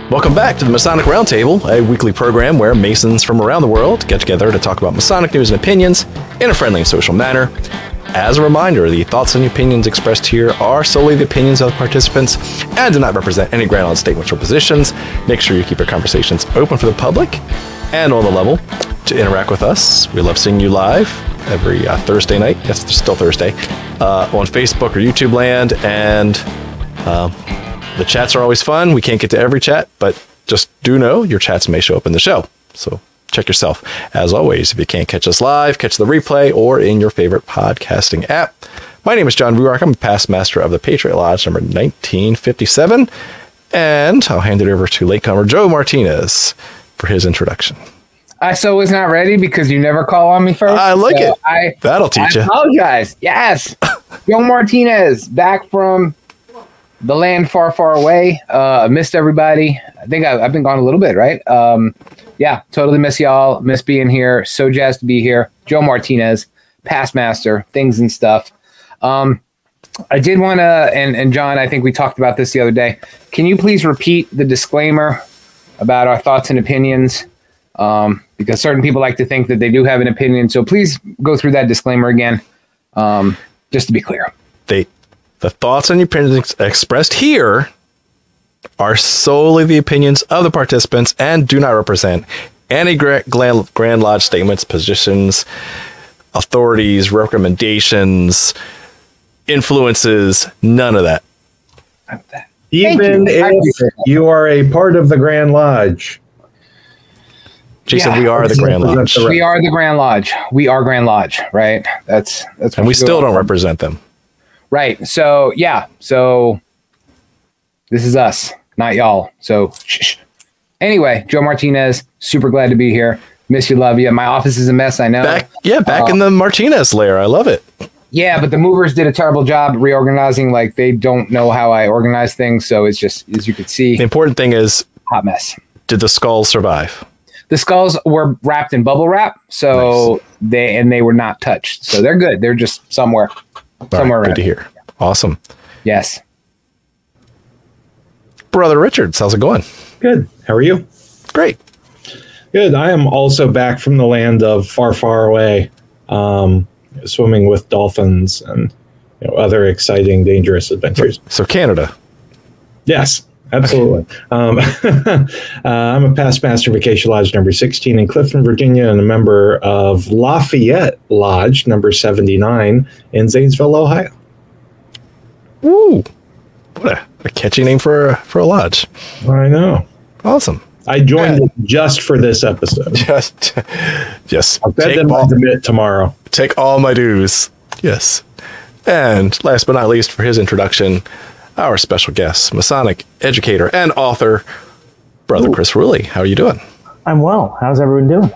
Welcome back to the Masonic Roundtable, a weekly program where Masons from around the world get together to talk about Masonic news and opinions in a friendly and social manner. As a reminder, the thoughts and opinions expressed here are solely the opinions of the participants and do not represent any Grand Lodge statements or positions. Make sure you keep your conversations open for the public and on the level. To interact with us, we love seeing you live every Thursday night. Yes, it's still Thursday, on Facebook or YouTube land, and the chats are always fun. We can't get to every chat, but just do know your chats may show up in the show. So check yourself. As always, if you can't catch us live, catch the replay or in your favorite podcasting app. My name is John Ruark. I'm a past master of the Patriot Lodge number 1957. And I'll hand it over to latecomer Joe Martinez for his introduction. I so was not ready because you never call on me first. I like it. That'll teach you. I apologize. Yes. Joe Martinez, back from the land far, far away. Missed everybody. I think I've been gone a little bit, right? Yeah, totally miss y'all. Miss being here. So jazzed to be here. Joe Martinez, past master, things and stuff. I did want to, and John, I think we talked about this the other day. Can you please repeat the disclaimer about our thoughts and opinions? Because certain people like to think that they do have an opinion. So please go through that disclaimer again, just to be clear. The thoughts and opinions expressed here are solely the opinions of the participants and do not represent any Grand Lodge statements, positions, authorities, recommendations, influences, none of that. Even if you are a part of the Grand Lodge. Jason, we are the Grand Lodge. We are the Grand Lodge. We are Grand Lodge, right? That's what and we still don't represent them. Right. So, yeah. So this is us, not y'all. So, shh. Anyway, Joe Martinez, super glad to be here. Miss you, love you. My office is a mess, I know. Back in the Martinez lair. I love it. Yeah, but the movers did a terrible job reorganizing. Like, they don't know how I organize things. So it's just, as you can see. The important thing is, hot mess. Did the skulls survive? The skulls were wrapped in bubble wrap. So nice. they were not touched. So they're good. They're just somewhere. Somewhere right, good to hear. Awesome. Yes. Brother Richards, how's it going? Good. How are you? Great. Good. I am also back from the land of far, far away, swimming with dolphins and other exciting, dangerous adventures. So Canada. Yes, absolutely. I'm a past master Vacation Lodge number 16 in Clifton, Virginia, and a member of Lafayette Lodge number 79 in Zanesville, Ohio. Ooh, what a catchy name for a lodge. I know. Awesome. I joined it just for this episode. Just I'll bet them a bit tomorrow. Take all my dues. Yes. And last but not least, for his introduction, our special guest, Masonic educator and author, Brother Chris Rulli. How are you doing? I'm well. How's everyone doing?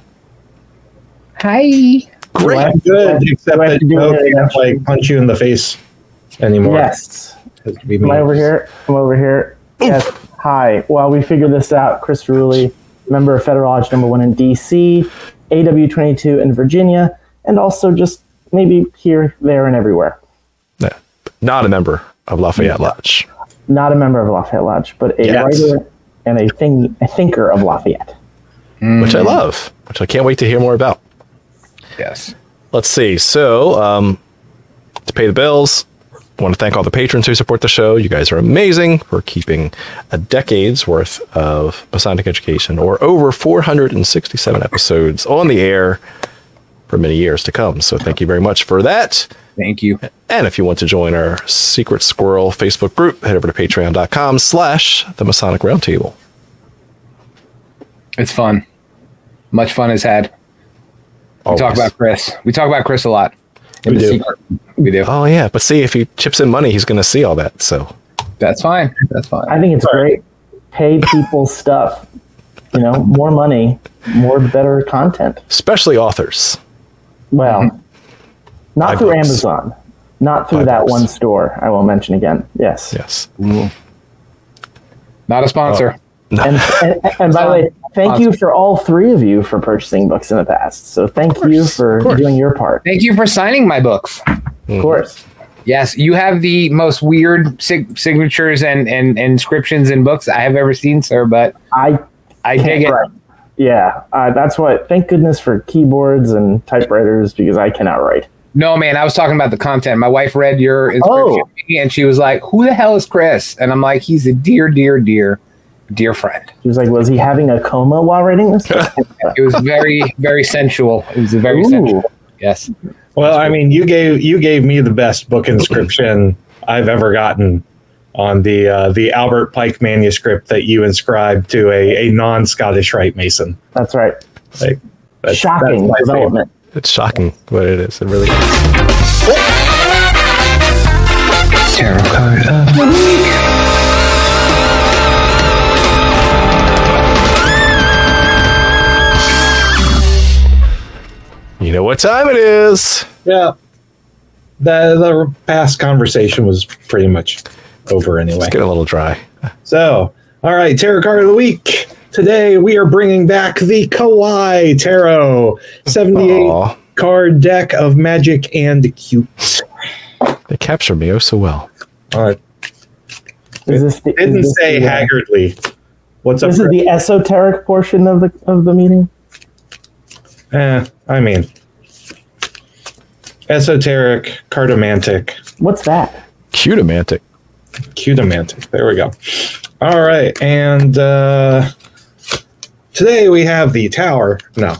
Hi. Great. Good, except that Joe can't punch you in the face anymore. Yes. Am I over here? I'm over here. Yes. Hi. While we figure this out, Chris Rulli, member of Federal Lodge number 1 in DC, AW22 in Virginia, and also just maybe here, there, and everywhere. No, not a member of Lafayette Lodge. Not a member of Lafayette Lodge, but a writer and a thinker of Lafayette. Which I love, which I can't wait to hear more about. Yes. Let's see. So, to pay the bills, I want to thank all the patrons who support the show. You guys are amazing for keeping a decade's worth of Masonic education, or over 467 episodes on the air for many years to come. So thank you very much for that. Thank you. And if you want to join our Secret Squirrel Facebook group, head over to patreon.com/the Masonic Roundtable. It's fun. Much fun is had. We talk about Chris. We talk about Chris a lot. We do. We do. Oh, yeah. But see, if he chips in money, he's going to see all that. So that's fine. That's fine. I think it's great. Pay people stuff. More money, more better content. Especially authors. Well, not through Amazon. Not through that one store I won't mention again. Yes. Yes. Not a sponsor. And by the way, thank you for all three of you for purchasing books in the past. So thank you for doing your part. Thank you for signing my books. Of course. Yes, you have the most weird signatures and inscriptions in books I have ever seen, sir. But I dig it. Write. Yeah, that's what. Thank goodness for keyboards and typewriters because I cannot write. No, man, I was talking about the content. My wife read your inscription and she was like, "Who the hell is Chris?" And I'm like, "He's a dear friend." She was like, "Was he having a coma while writing this?" It was very, very sensual. It was very sensual. Yes. Well, I mean, you gave me the best book inscription I've ever gotten on the Albert Pike manuscript that you inscribed to a non-Scottish Rite Mason. That's right. Like, shocking that's development. Favorite. It's shocking what it is. It really is. Tarot card of the week. You know what time it is. Yeah. The past conversation was pretty much over anyway. It's getting a little dry. So, all right, Tarot card of the week. Today we are bringing back the Kawaii Tarot 78 card deck of magic and cute. They captured me so well. Didn't say haggardly. What's up? This is the esoteric portion of the meeting. I mean, esoteric, cartomantic. What's that? Cutomantic. Cutomantic. There we go. All right, and today we have the Tower. No.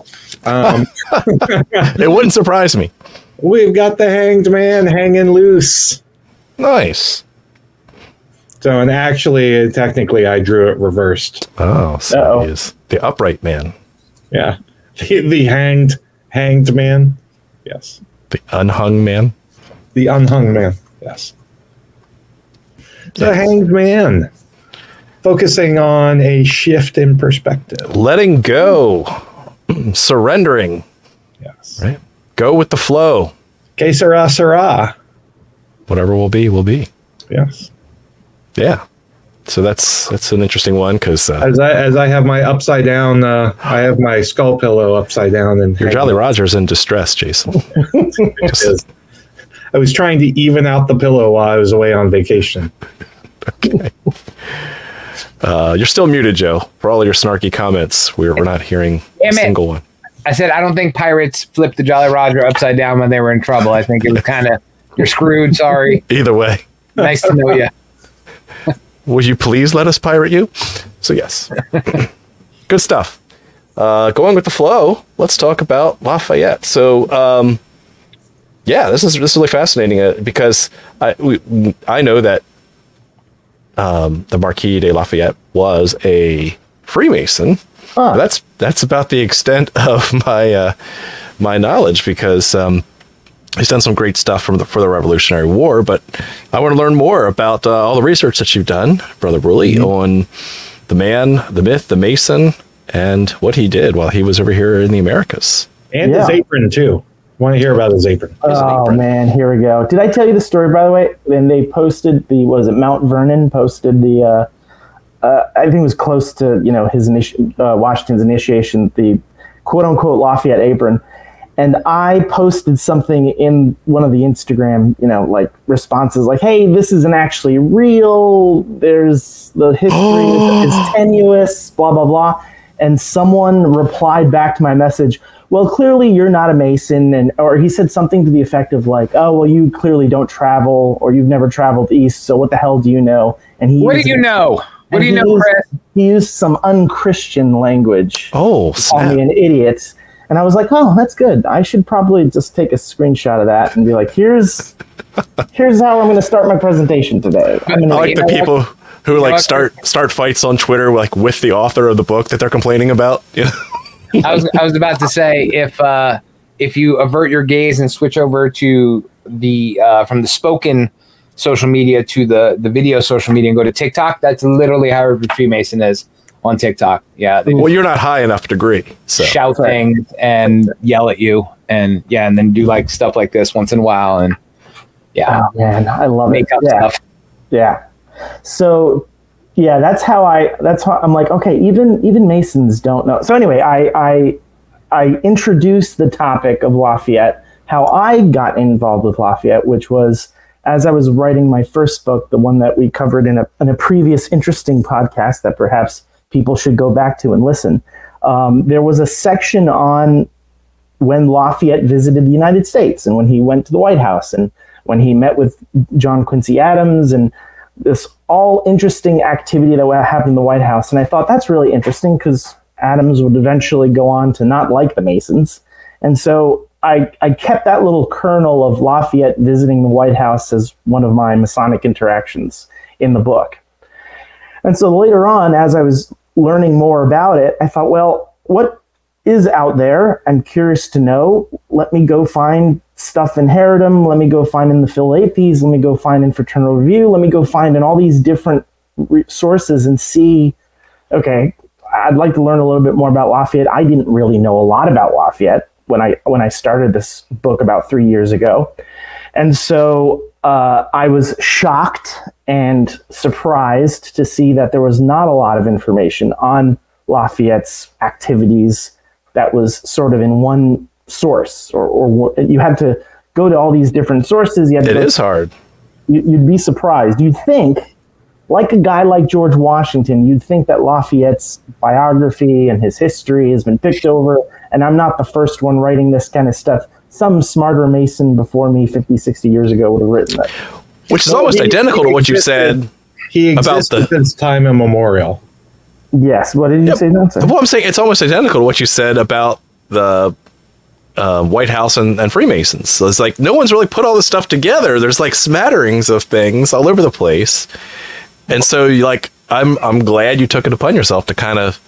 It wouldn't surprise me. We've got the Hanged Man hanging loose. Nice. So, and actually, technically, I drew it reversed. Oh, so he is the upright man. Yeah. The hanged man. Yes. The unhung man. The unhung man. Yes. The hanged man. Focusing on a shift in perspective. Letting go. Surrendering. Yes. Right? Go with the flow. Que sera, sera. Whatever will be, will be. Yes. Yeah. So that's an interesting one because as I have my upside down, I have my skull pillow upside down, and your Jolly Roger's in distress, Jason. I was trying to even out the pillow while I was away on vacation. Okay. You're still muted, Joe. For all of your snarky comments, we're not hearing a single one. I said I don't think pirates flipped the Jolly Roger upside down when they were in trouble. I think it was kind of you're screwed. Sorry. Either way. Nice to know you. Would you please let us pirate you? So yes. Good stuff. Going with the flow, let's talk about Lafayette. So this is really fascinating because I know that the Marquis de Lafayette was a Freemason. Huh. That's about the extent of my knowledge because he's done some great stuff for the Revolutionary War, but I want to learn more about all the research that you've done, Brother Bruley, on the man, the myth, the Mason, and what he did while he was over here in the Americas. And his apron, too. Want to hear about his apron. Man, here we go. Did I tell you the story, by the way? Then they posted Mount Vernon posted the, I think it was close to, his Washington's initiation, the quote-unquote Lafayette apron. And I posted something in one of the Instagram, responses like, hey, this isn't actually real. There's the history is tenuous, blah, blah, blah. And someone replied back to my message, well, clearly you're not a Mason. Or he said something to the effect of like, oh, well, you clearly don't travel or you've never traveled east. So what the hell do you know? And what do you know? What do you know, Chris? He used some unchristian language. Oh, called me an idiot. And I was like, oh, that's good. I should probably just take a screenshot of that and be like, here's how I'm going to start my presentation today. I like the people who start fights on Twitter with the author of the book that they're complaining about. I was about to say if you avert your gaze and switch over to the from the spoken social media to the video social media and go to TikTok, that's literally how every Freemason is on TikTok. Yeah. Well, you're not high enough to agree. So shout things and yell at you and then do stuff like this once in a while and oh man, I love make up stuff. Yeah. So that's how I'm like, okay, even Masons don't know. So anyway, I introduced the topic of Lafayette, how I got involved with Lafayette, which was as I was writing my first book, the one that we covered in a previous interesting podcast that perhaps people should go back to and listen, there was a section on when Lafayette visited the United States and when he went to the White House and when he met with John Quincy Adams and this all interesting activity that happened in the White House. And I thought that's really interesting because Adams would eventually go on to not like the Masons. And so I kept that little kernel of Lafayette visiting the White House as one of my Masonic interactions in the book. And so later on, as I was learning more about it, I thought, well, what is out there? I'm curious to know. Let me go find stuff in Heredom. Let me go find in the Philalethes. Let me go find in Fraternal Review. Let me go find in all these different sources and see, okay, I'd like to learn a little bit more about Lafayette. I didn't really know a lot about Lafayette when I started this book about 3 years ago. And so I was shocked and surprised to see that there was not a lot of information on Lafayette's activities that was sort of in one source, or you had to go to all these different sources. It is hard. You'd be surprised. You'd think, like a guy like George Washington, you'd think that Lafayette's biography and his history has been picked over, and I'm not the first one writing this kind of stuff. Some smarter Mason before me 50, 60 years ago would have written that. Which is almost identical to what you said about since time immemorial. Yes, what did you say, Nancy? Well, I'm saying it's almost identical to what you said about the White House and Freemasons. So it's like no one's really put all this stuff together. There's like smatterings of things all over the place. And so I'm glad you took it upon yourself to kind of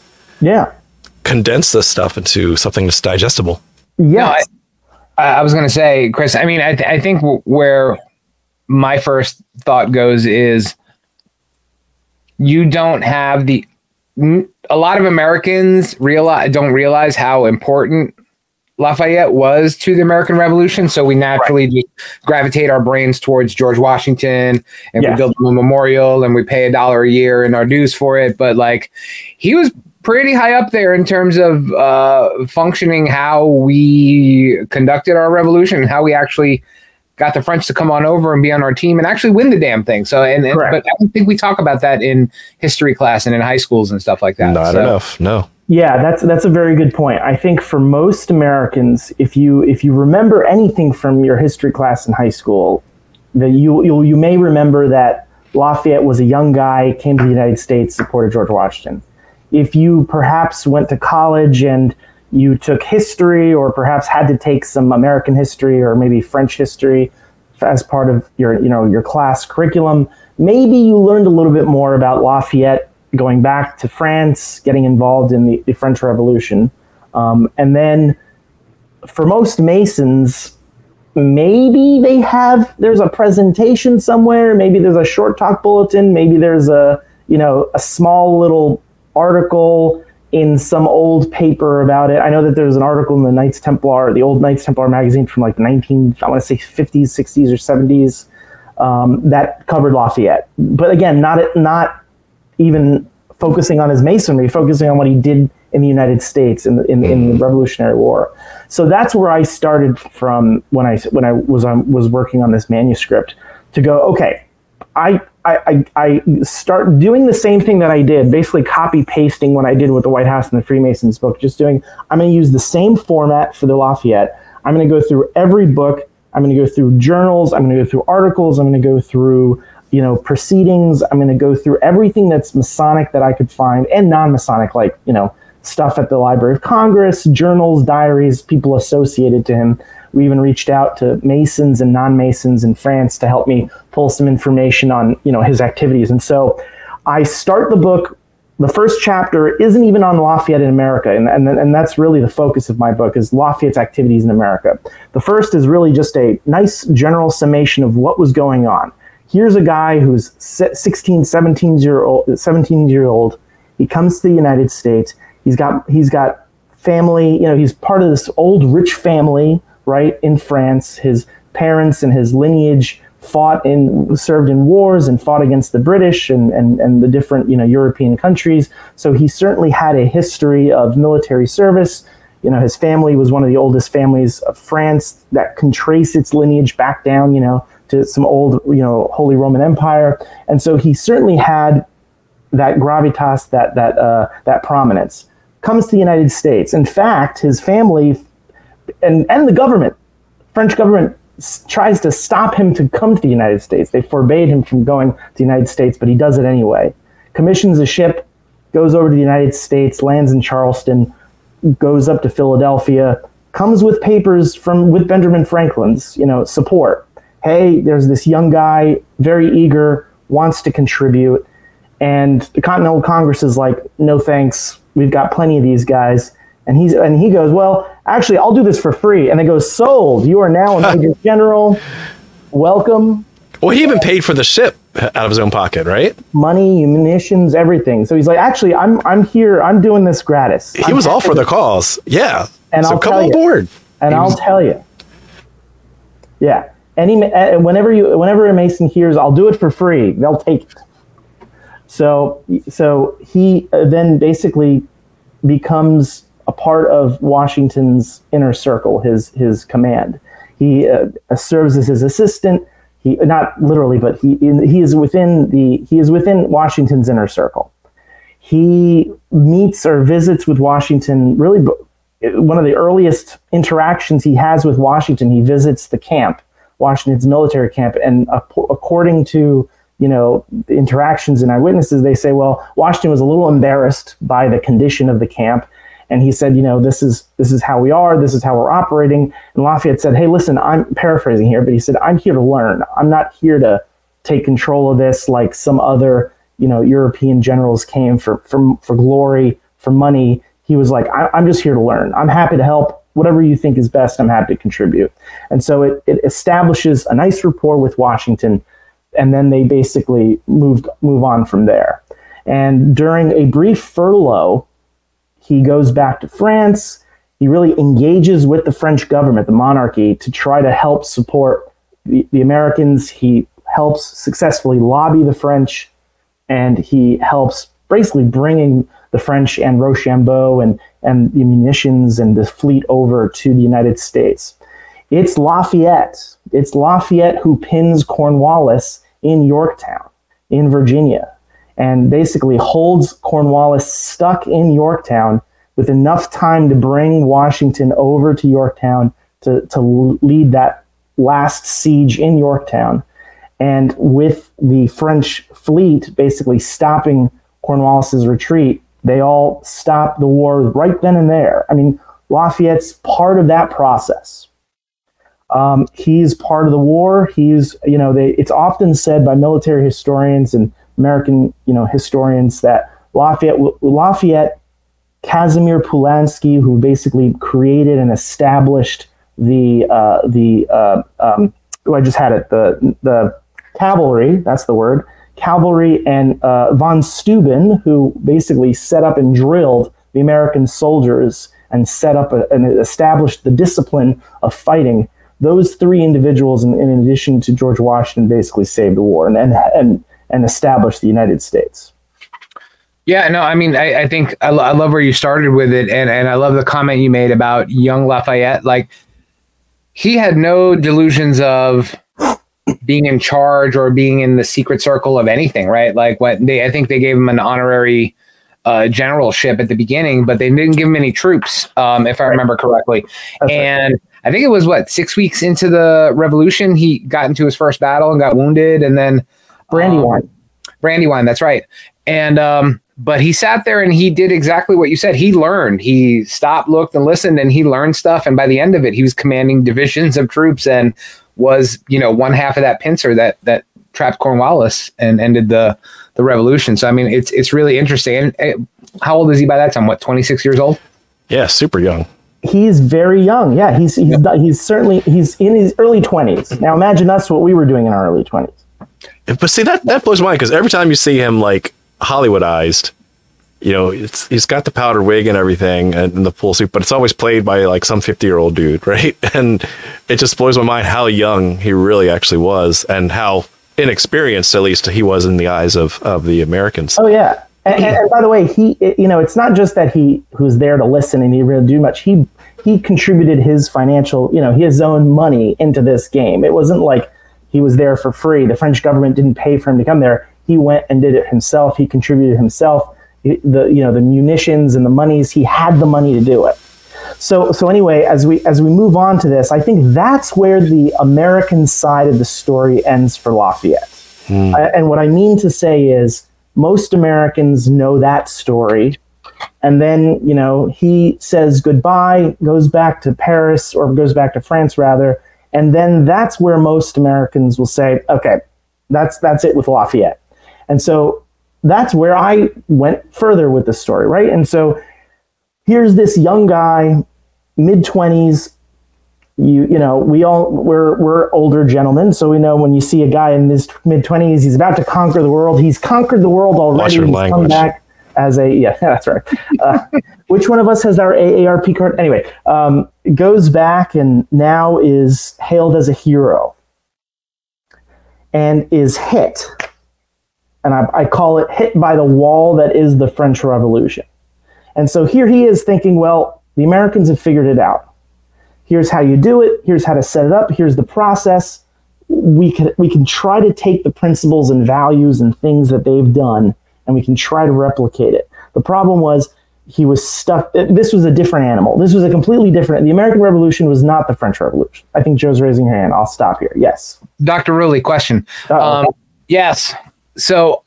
condense this stuff into something that's digestible. Yeah. I was going to say, Chris, I mean, I think where my first thought goes is you don't have a lot of Americans don't realize how important Lafayette was to the American Revolution. So we naturally just gravitate our brains towards George Washington and we build him a memorial and we pay $1 a year in our dues for it. But like, he was pretty high up there in terms of functioning, how we conducted our revolution and how we actually got the French to come on over and be on our team and actually win the damn thing. So, but I don't think we talk about that in history class and in high schools and stuff like that. Not enough. No. Yeah, that's a very good point. I think for most Americans, if you remember anything from your history class in high school, that you may remember that Lafayette was a young guy, came to the United States, supported George Washington. If you perhaps went to college and you took history, or perhaps had to take some American history or maybe French history as part of your class curriculum, maybe you learned a little bit more about Lafayette going back to France, getting involved in the French Revolution. And then for most Masons, maybe there's a presentation somewhere, maybe there's a short talk bulletin, maybe there's a small little article in some old paper about it. I know that there's an article in the Knights Templar, the old Knights Templar magazine from like 50s, 60s, or 70s that covered Lafayette. But again, not even focusing on his Masonry, focusing on what he did in the United States in the Revolutionary War. So that's where I started from when I was working on this manuscript, to go, okay, I start doing the same thing that I did, basically copy pasting what I did with the White House and the Freemasons book, I'm going to use the same format for the Lafayette. I'm going to go through every book. I'm going to go through journals. I'm going to go through articles. I'm going to go through, proceedings. I'm going to go through everything that's Masonic that I could find, and non-Masonic, like, stuff at the Library of Congress, journals, diaries, people associated to him. We even reached out to Masons and non-Masons in France to help me pull some information on, his activities. And so I start the book. The first chapter isn't even on Lafayette in America. And that's really the focus of my book, is Lafayette's activities in America. The first is really just a nice general summation of what was going on. Here's a guy who's 17 year old. He comes to the United States. He's got family, he's part of this old rich family, right, in France. His parents and his lineage served in wars and fought against the British and the different, European countries. So he certainly had a history of military service. His family was one of the oldest families of France that can trace its lineage back down, to some old, Holy Roman Empire. And so he certainly had that gravitas, that prominence. Comes to the United States. In fact, his family and the government, French government, tries to stop him to come to the United States. They forbade him from going to the United States, but he does it anyway. Commissions a ship, goes over to the United States, lands in Charleston, goes up to Philadelphia, comes with papers with Benjamin Franklin's, support. Hey, there's this young guy, very eager, wants to contribute. And the Continental Congress is like, no thanks, we've got plenty of these guys. And he goes, well, actually, I'll do this for free. And they go, sold. You are now a major general. Welcome. Well, he even paid for the ship out of his own pocket, right? Money, munitions, everything. So he's like, actually, I'm here. I'm doing this gratis. He was all for the cause. Yeah. And so come on board. And I'll tell you. Yeah. Whenever a Mason hears, I'll do it for free, they'll take it. So he then basically becomes a part of Washington's inner circle, his command. He serves as his assistant. He not literally, but he is within Washington's inner circle. He meets or visits with Washington. Really, one of the earliest interactions he has with Washington, he visits the camp, Washington's military camp, and according to the interactions and eyewitnesses, they say, well, Washington was a little embarrassed by the condition of the camp. And he said, this is how we are. This is how we're operating. And Lafayette said, hey, listen, I'm paraphrasing here, but he said, I'm here to learn. I'm not here to take control of this like some other, European generals came for glory, for money. He was like, I'm just here to learn. I'm happy to help. Whatever you think is best, I'm happy to contribute. And so it establishes a nice rapport with Washington. And then they basically move on from there. And during a brief furlough, he goes back to France. He really engages with the French government, the monarchy, to try to help support the Americans. He helps successfully lobby the French, and he helps basically bringing the French and Rochambeau and the munitions and the fleet over to the United States. It's Lafayette. It's Lafayette who pins Cornwallis in Yorktown, in Virginia, and basically holds Cornwallis stuck in Yorktown with enough time to bring Washington over to Yorktown to lead that last siege in Yorktown. And with the French fleet basically stopping Cornwallis's retreat, they all stop the war right then and there. I mean, Lafayette's part of that process. He's part of the war. It's often said by military historians and American, historians that Lafayette, Casimir Pulaski, who basically created and established the cavalry, that's the word, cavalry, and von Steuben, who basically set up and drilled the American soldiers and set up and established the discipline of fighting. Those three individuals, in addition to George Washington, basically saved the war and established the United States. Yeah, no, I mean, I think I love where you started with it, and I love the comment you made about young Lafayette. Like, he had no delusions of being in charge or being in the secret circle of anything, right? Like, I think they gave him an honorary generalship at the beginning, but they didn't give him any troops, if I remember correctly. That's and right. I think it was 6 weeks into the revolution, he got into his first battle and got wounded, and then Brandywine, that's right. And but he sat there and he did exactly what you said. He learned. He stopped, looked, and listened, and he learned stuff. And by the end of it, he was commanding divisions of troops and was, one half of that pincer that trapped Cornwallis and ended the revolution. So I mean, it's really interesting. And how old is he by that time? 26 years old? Yeah, super young. He's very young. Yeah, he's in his early 20s. Now imagine that's what we were doing in our early 20s. But see, that blows my mind, because every time you see him like Hollywoodized, he's got the powder wig and everything and the full suit, but it's always played by like some 50-year-old dude, right? And it just blows my mind how young he really actually was, and how inexperienced, at least, he was in the eyes of the Americans. Oh yeah. And by the way, he, it's not just that he was there to listen and he really do much. He contributed his financial, his own money into this game. It wasn't like He was there for free. The French government didn't pay for him to come there. He went and did it himself. He contributed himself. The munitions and the monies. He had the money to do it. So anyway, as we move on to this, I think that's where the American side of the story ends for Lafayette. And what I mean to say is most Americans know that story. And then, he says goodbye, goes back to Paris, or goes back to France rather. And then that's where most Americans will say, okay, that's it with Lafayette. And so that's where I went further with the story, right? And so here's this young guy, mid-20s. We're older gentlemen, so we know when you see a guy in his mid-20s, he's about to conquer the world. He's conquered the world already. Watch your He's language. come back as that's right. Which one of us has our AARP card? Anyway, goes back and now is hailed as a hero and is hit. And I call it hit by the wall that is the French Revolution. And so here he is thinking, well, the Americans have figured it out. Here's how you do it. Here's how to set it up. Here's the process. We can try to take the principles and values and things that they've done, and we can try to replicate it. The problem was he was stuck. This was a different animal. This was a completely different. The American Revolution was not the French Revolution. I think Joe's raising her hand. I'll stop here. Yes. Dr. Rulli, question. Uh-oh. Yes. So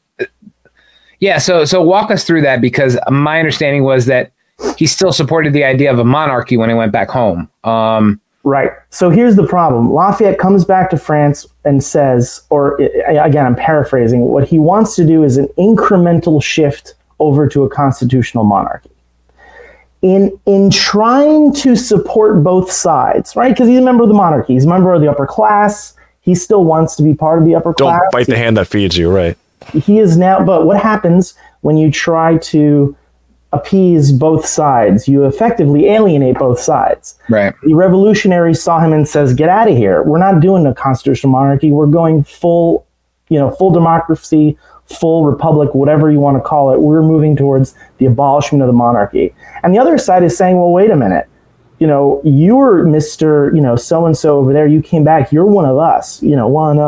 walk us through that, because my understanding was that he still supported the idea of a monarchy when he went back home. Right. So here's the problem. Lafayette comes back to France and says, or again, I'm paraphrasing, what he wants to do is an incremental shift over to a constitutional monarchy. In trying to support both sides, right? Because he's a member of the monarchy. He's a member of the upper class. He still wants to be part of the upper class. Don't bite the hand that feeds you, right? He is now, but what happens when you try to appease both sides? You effectively alienate both sides. Right. The revolutionaries saw him and says, get out of here. We're not doing a constitutional monarchy. We're going full democracy, full republic, whatever you want to call it. We're moving towards the abolishment of the monarchy. And the other side is saying, well, wait a minute. You're Mr. So-and-so over there. You came back. You're one of us. You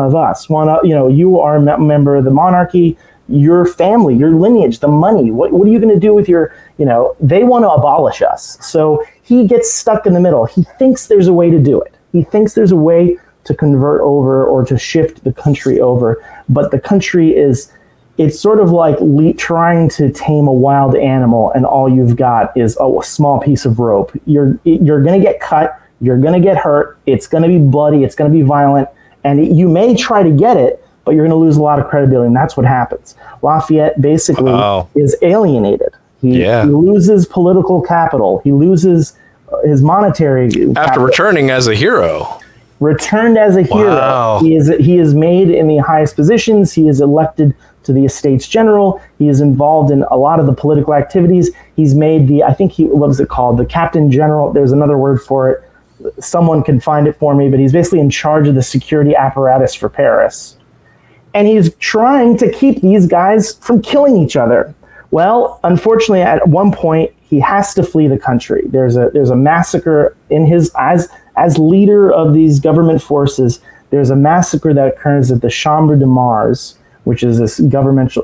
are a member of the monarchy. Your family, your lineage, the money. What are you going to do with your, they want to abolish us. So he gets stuck in the middle. He thinks there's a way to do it. He thinks there's a way to convert over or to shift the country over. But the country it's sort of like trying to tame a wild animal, and all you've got is a small piece of rope. You're going to get cut. You're going to get hurt. It's going to be bloody. It's going to be violent. And you may try to get it, but you're going to lose a lot of credibility, and that's what happens. Lafayette basically is alienated. He loses political capital. He loses his monetary After capital. returning as a hero. Returned as a hero. Wow. He is made in the highest positions. He is elected to the Estates General. He is involved in a lot of the political activities. He's made what was it called? The Captain General. There's another word for it. Someone can find it for me, but he's basically in charge of the security apparatus for Paris. And he's trying to keep these guys from killing each other. Well, unfortunately, at one point, he has to flee the country. There's a massacre in his as leader of these government forces. There's a massacre that occurs at the Chambre de Mars, which is this governmental,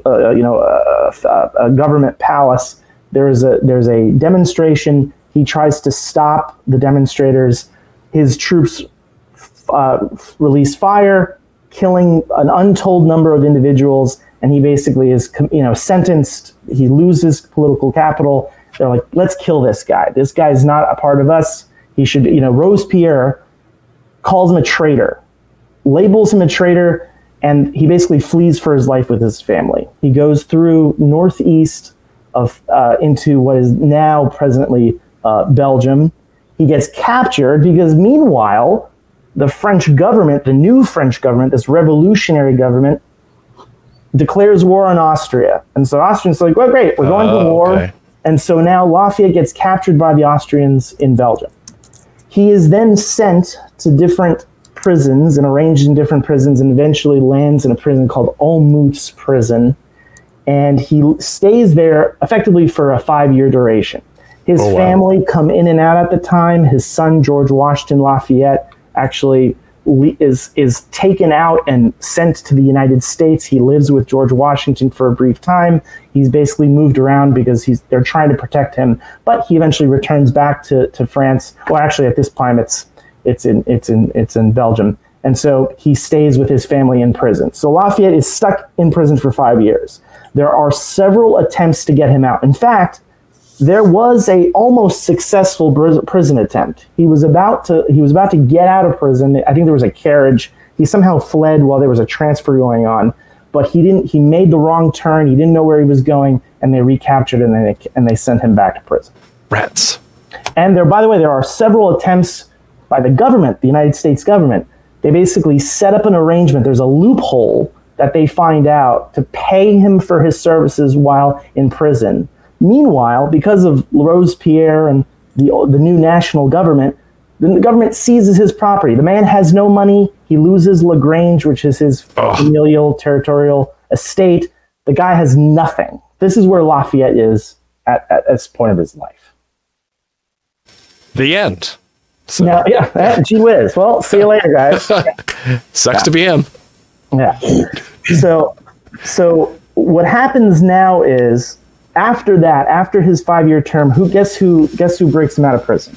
a government palace. There's a demonstration. He tries to stop the demonstrators. His troops release fire, killing an untold number of individuals, and he basically is sentenced. He loses political capital. They're like, let's kill this guy. This guy's not a part of us. He should, Robespierre calls him a traitor, labels him a traitor, and he basically flees for his life with his family. He goes through northeast into what is now presently Belgium. He gets captured because meanwhile, the French government, the new French government, this revolutionary government, declares war on Austria. And so Austrians are like, well, great, we're going to war. Okay. And so now Lafayette gets captured by the Austrians in Belgium. He is then sent to different prisons and arranged in different prisons, and eventually lands in a prison called Olmütz prison. And he stays there effectively for a 5-year duration. His family come in and out at the time. His son, George Washington Lafayette, actually is taken out and sent to the United States. He lives with George Washington for a brief time. He's basically moved around because they're trying to protect him, but he eventually returns back to France. Well, actually, at this time, it's in Belgium, and so he stays with his family in prison. So Lafayette is stuck in prison for 5 years. There are several attempts to get him out. In fact, there was a almost successful prison attempt. He was about to get out of prison. I think there was a carriage. He somehow fled while there was a transfer going on, but he didn't. He made the wrong turn. He didn't know where he was going, and they recaptured him and they sent him back to prison. Rats. And by the way, there are several attempts by the government, the United States government. They basically set up an arrangement. There's a loophole that they find out to pay him for his services while in prison. Meanwhile, because of Robespierre and the new national government, the government seizes his property. The man has no money. He loses Lagrange, which is his familial territorial estate. The guy has nothing. This is where Lafayette is at this point of his life. The end. So. Now, gee whiz. Well, see you later, guys. Sucks to be him. Yeah. So what happens now is, after his 5-year term, guess who breaks him out of prison?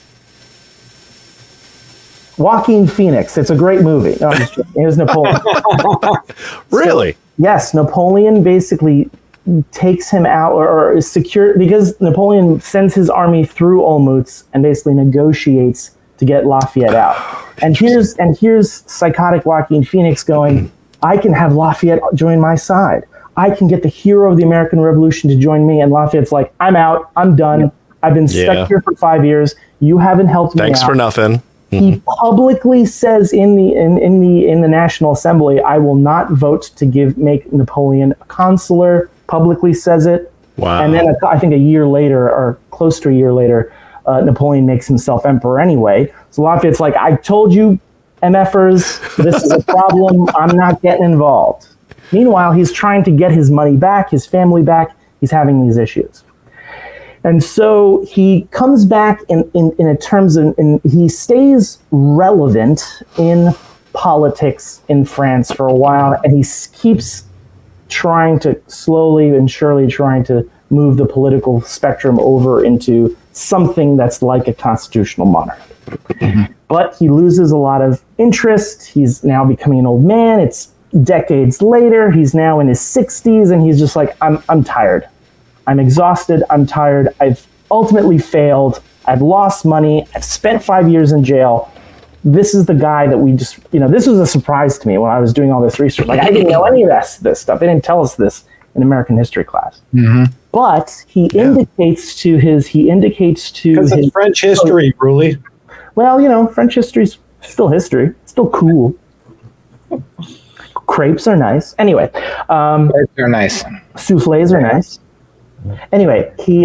Joaquin Phoenix. It's a great movie. No, I'm just joking. It was Napoleon. Really? So, yes, Napoleon basically takes him out or is secure because Napoleon sends his army through Olmütz and basically negotiates to get Lafayette out. And here's psychotic Joaquin Phoenix going, I can have Lafayette join my side. I can get the hero of the American Revolution to join me. And Lafayette's like, I'm out. I'm done. I've been stuck here for 5 years. You haven't helped me out. Thanks for nothing. He publicly says in the National Assembly, I will not vote to make Napoleon a consular. Publicly says it. Wow. And then I think a year later, or close to a year later, Napoleon makes himself emperor anyway. So Lafayette's like, I told you, MFers, this is a problem. I'm not getting involved. Meanwhile, he's trying to get his money back, his family back. He's having these issues. And so he comes back he stays relevant in politics in France for a while, and he keeps trying to slowly and surely trying to move the political spectrum over into something that's like a constitutional monarch. Mm-hmm. But he loses a lot of interest. He's now becoming an old man. It's decades later. He's now in his 60s, and he's just like, I'm tired. I'm exhausted. I'm tired. I've ultimately failed. I've lost money. I've spent 5 years in jail. This is the guy that we just, this was a surprise to me when I was doing all this research. Like, I didn't know any of this stuff. They didn't tell us this in American history class. Mm-hmm. But he indicates to his... Because it's French history, Ruli. Well, French history's still history. It's still cool. Crepes are nice. Anyway. Crepes are nice. Soufflés are nice. Anyway, he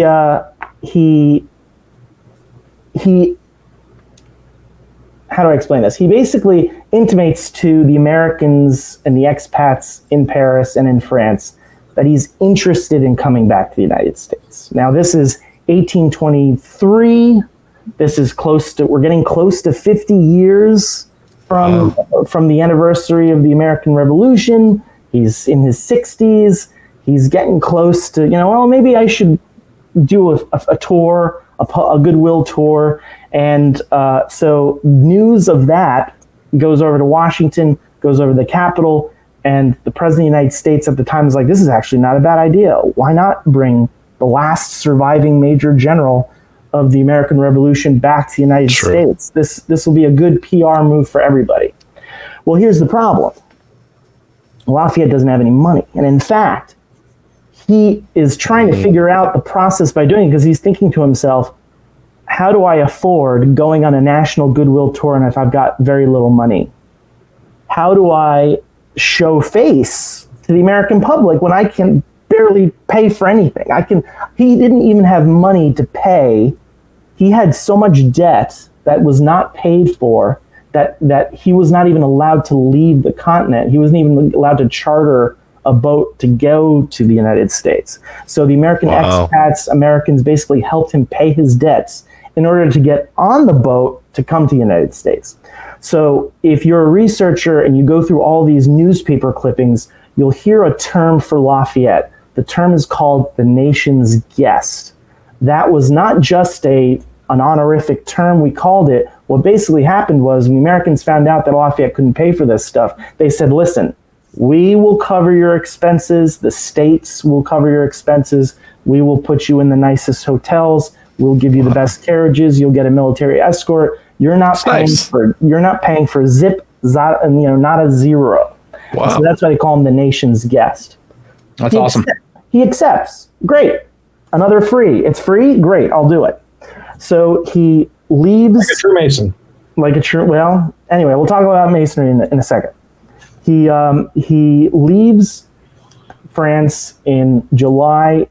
how do I explain this? He basically intimates to the Americans and the expats in Paris and in France that he's interested in coming back to the United States. Now, this is 1823. This is we're getting close to 50 years from the anniversary of the American Revolution. He's in his 60s. He's getting close to, maybe I should do a tour, a goodwill tour. And so news of that goes over to Washington, goes over to the Capitol, and the President of the United States at the time is like, this is actually not a bad idea. Why not bring the last surviving Major General of the American Revolution back to the United States? This will be a good PR move for everybody. Well, here's the problem. Lafayette doesn't have any money. And in fact, he is trying to figure out the process by doing it because he's thinking to himself, how do I afford going on a national goodwill tour and if I've got very little money? How do I show face to the American public when I can barely pay for anything? He didn't even have money to pay. He had so much debt that was not paid for that he was not even allowed to leave the continent. He wasn't even allowed to charter a boat to go to the United States. So the American Americans basically helped him pay his debts in order to get on the boat to come to the United States. So if you're a researcher and you go through all these newspaper clippings, you'll hear a term for Lafayette. The term is called the nation's guest. That was not just an honorific term we called it. What basically happened was when the Americans found out that Lafayette couldn't pay for this stuff, they said, listen, we will cover your expenses. The states will cover your expenses. We will put you in the nicest hotels. We'll give you the best carriages. You'll get a military escort. You're not paying for zip, not a zero. Wow. So that's why they call him the nation's guest. That's awesome. He accepts. Great. Another free. It's free. Great. I'll do it. So he leaves. Like a true Mason. Well, anyway, we'll talk about Masonry in a second. He leaves France in July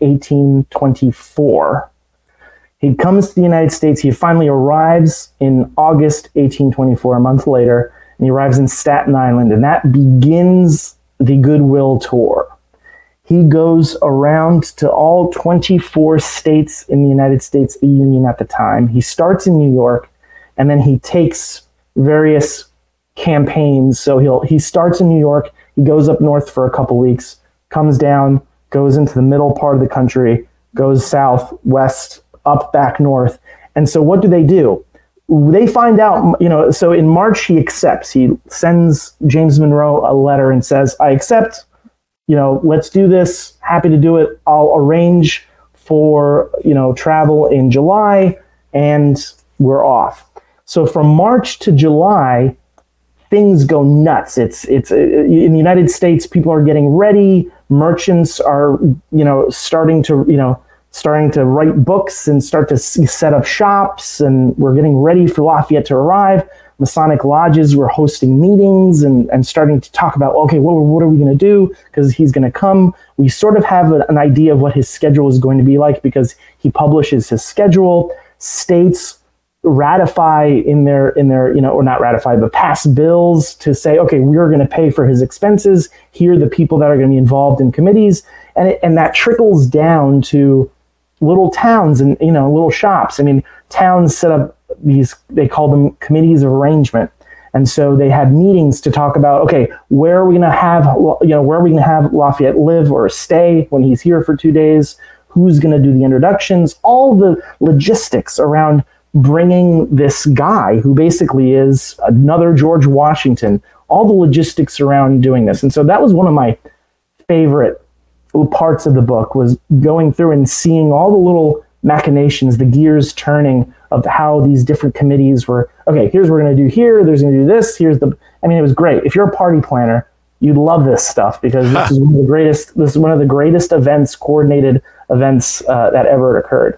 1824. He comes to the United States. He finally arrives in August 1824, a month later, and he arrives in Staten Island, and that begins the Goodwill Tour. He goes around to all 24 states in the United States, the Union at the time. He starts in New York, and then he takes various campaigns. So he starts in New York, he goes up north for a couple weeks, comes down, goes into the middle part of the country, goes south, west, up, back north. And so what do? They find out, so in March he accepts. He sends James Monroe a letter and says, I accept, let's do this. Happy to do it. I'll arrange for, travel in July, and we're off. So from March to July, things go nuts. It's in the United States, people are getting ready. Merchants are, starting to write books and start to set up shops, and we're getting ready for Lafayette to arrive. Masonic lodges were hosting meetings and starting to talk about, okay, what are we going to do? Because he's going to come. We sort of have an idea of what his schedule is going to be like because he publishes his schedule. States ratify in their or not ratify, but pass bills to say, okay, we're going to pay for his expenses. Here are the people that are going to be involved in committees. And that trickles down to little towns and, little shops. I mean, towns set up they call them committees of arrangement. And so they had meetings to talk about, okay, where are we going to have Lafayette live or stay when he's here for 2 days? Who's going to do the introductions? All the logistics around bringing this guy who basically is another George Washington, all the logistics around doing this. And so that was one of my favorite parts of the book, was going through and seeing all the little machinations, the gears turning of how these different committees were, okay, here's what we're going to do here, there's going to do this, it was great. If you're a party planner, you'd love this stuff because this is one of the greatest events, coordinated events that ever occurred.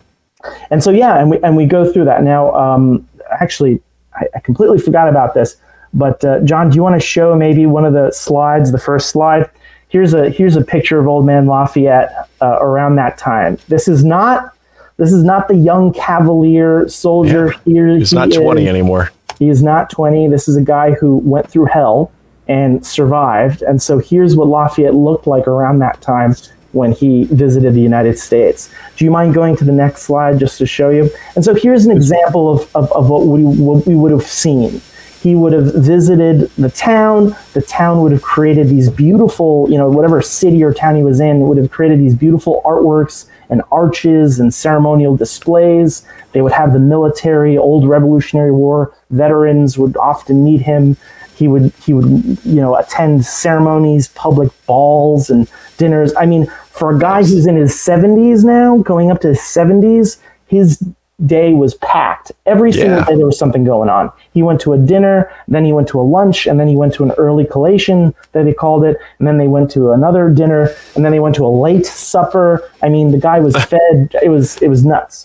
And so, yeah, and we go through that. Now, actually, I completely forgot about this, but John, do you want to show maybe one of the slides, the first slide? Here's a picture of Old Man Lafayette around that time. This is not the young cavalier soldier here. He's not 20 anymore. He is not 20. This is a guy who went through hell and survived. And so here's what Lafayette looked like around that time when he visited the United States. Do you mind going to the next slide just to show you? And so here's an example of what we would have seen. He would have visited the town. The town would have created these beautiful, whatever city or town he was in, would have created these beautiful artworks and arches and ceremonial displays. They would have the military, old Revolutionary War veterans would often meet him. He would attend ceremonies, public balls and dinners. I mean, for a guy who's in his 70s now, going up to his 70s, his day was packed. Every single day there was something going on. He went to a dinner, then he went to a lunch, and then he went to an early collation that they called it, and then they went to another dinner, and then they went to a late supper. I mean, the guy was fed. It was nuts.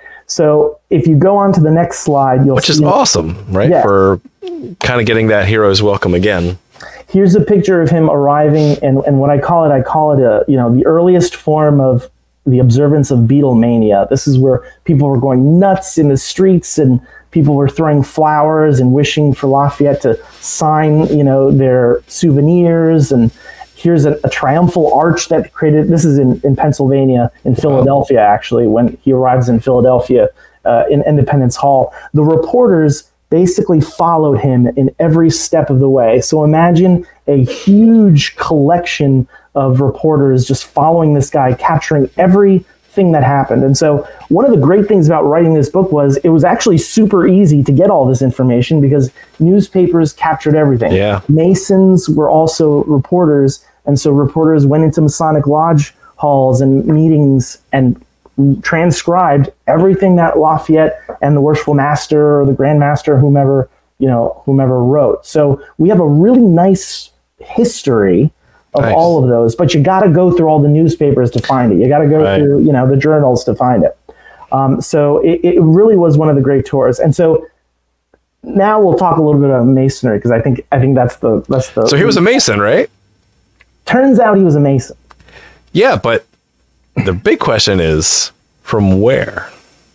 So if you go on to the next slide, you'll see. Which is awesome, right? Yeah. For kind of getting that hero's welcome again. Here's a picture of him arriving, and what I call it the earliest form of the observance of Beatlemania. This is where people were going nuts in the streets and people were throwing flowers and wishing for Lafayette to sign, their souvenirs. And here's a triumphal arch that created, this is in Pennsylvania, in Philadelphia, actually, when he arrives in Philadelphia in Independence Hall. The reporters basically followed him in every step of the way. So imagine a huge collection of reporters just following this guy, capturing everything that happened. And so one of the great things about writing this book was it was actually super easy to get all this information because newspapers captured everything. Yeah. Masons were also reporters, and so reporters went into Masonic Lodge halls and meetings and transcribed everything that Lafayette and the Worshipful Master or the Grand Master, whomever wrote. So we have a really nice history of all of those, but you got to go through all the newspapers to find it. You got to go through, the journals to find it. So it really was one of the great tours. And so now we'll talk a little bit about Masonry, because I think that's the. So he was a Mason, right? Turns out he was a Mason. Yeah, but the big question is, from where?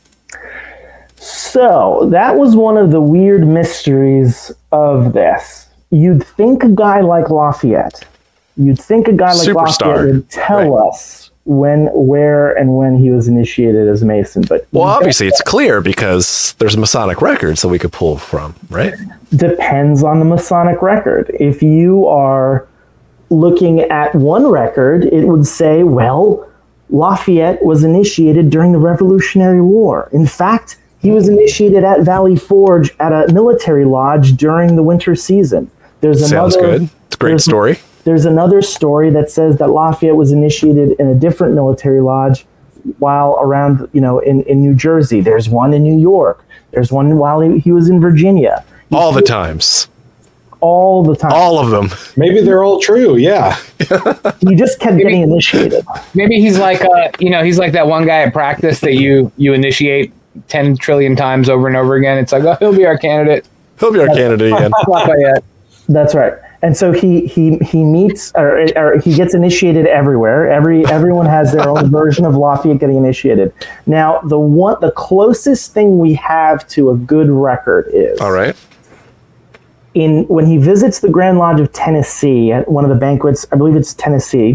So that was one of the weird mysteries of this. You'd think a guy like Lafayette would tell us where and when he was initiated as a Mason. But obviously it's clear because there's a Masonic record that we could pull from, right? Depends on the Masonic record. If you are looking at one record, it would say, well, Lafayette was initiated during the Revolutionary War. In fact, he was initiated at Valley Forge at a military lodge during the winter season. Sounds good. It's a great story. There's another story that says that Lafayette was initiated in a different military lodge while around, in New Jersey. There's one in New York. There's one while he was in Virginia. All the times. All the time. All of them. Maybe they're all true. Yeah. You just kept getting initiated. Maybe he's like, he's like that one guy at practice that you initiate 10 trillion times over and over again. It's like, oh, he'll be our candidate. He'll be our candidate again. Lafayette. That's right. And so he meets or he gets initiated everywhere. Everyone has their own version of Lafayette getting initiated. Now, the closest thing we have to a good record is all right. When he visits the Grand Lodge of Tennessee at one of the banquets, I believe it's Tennessee,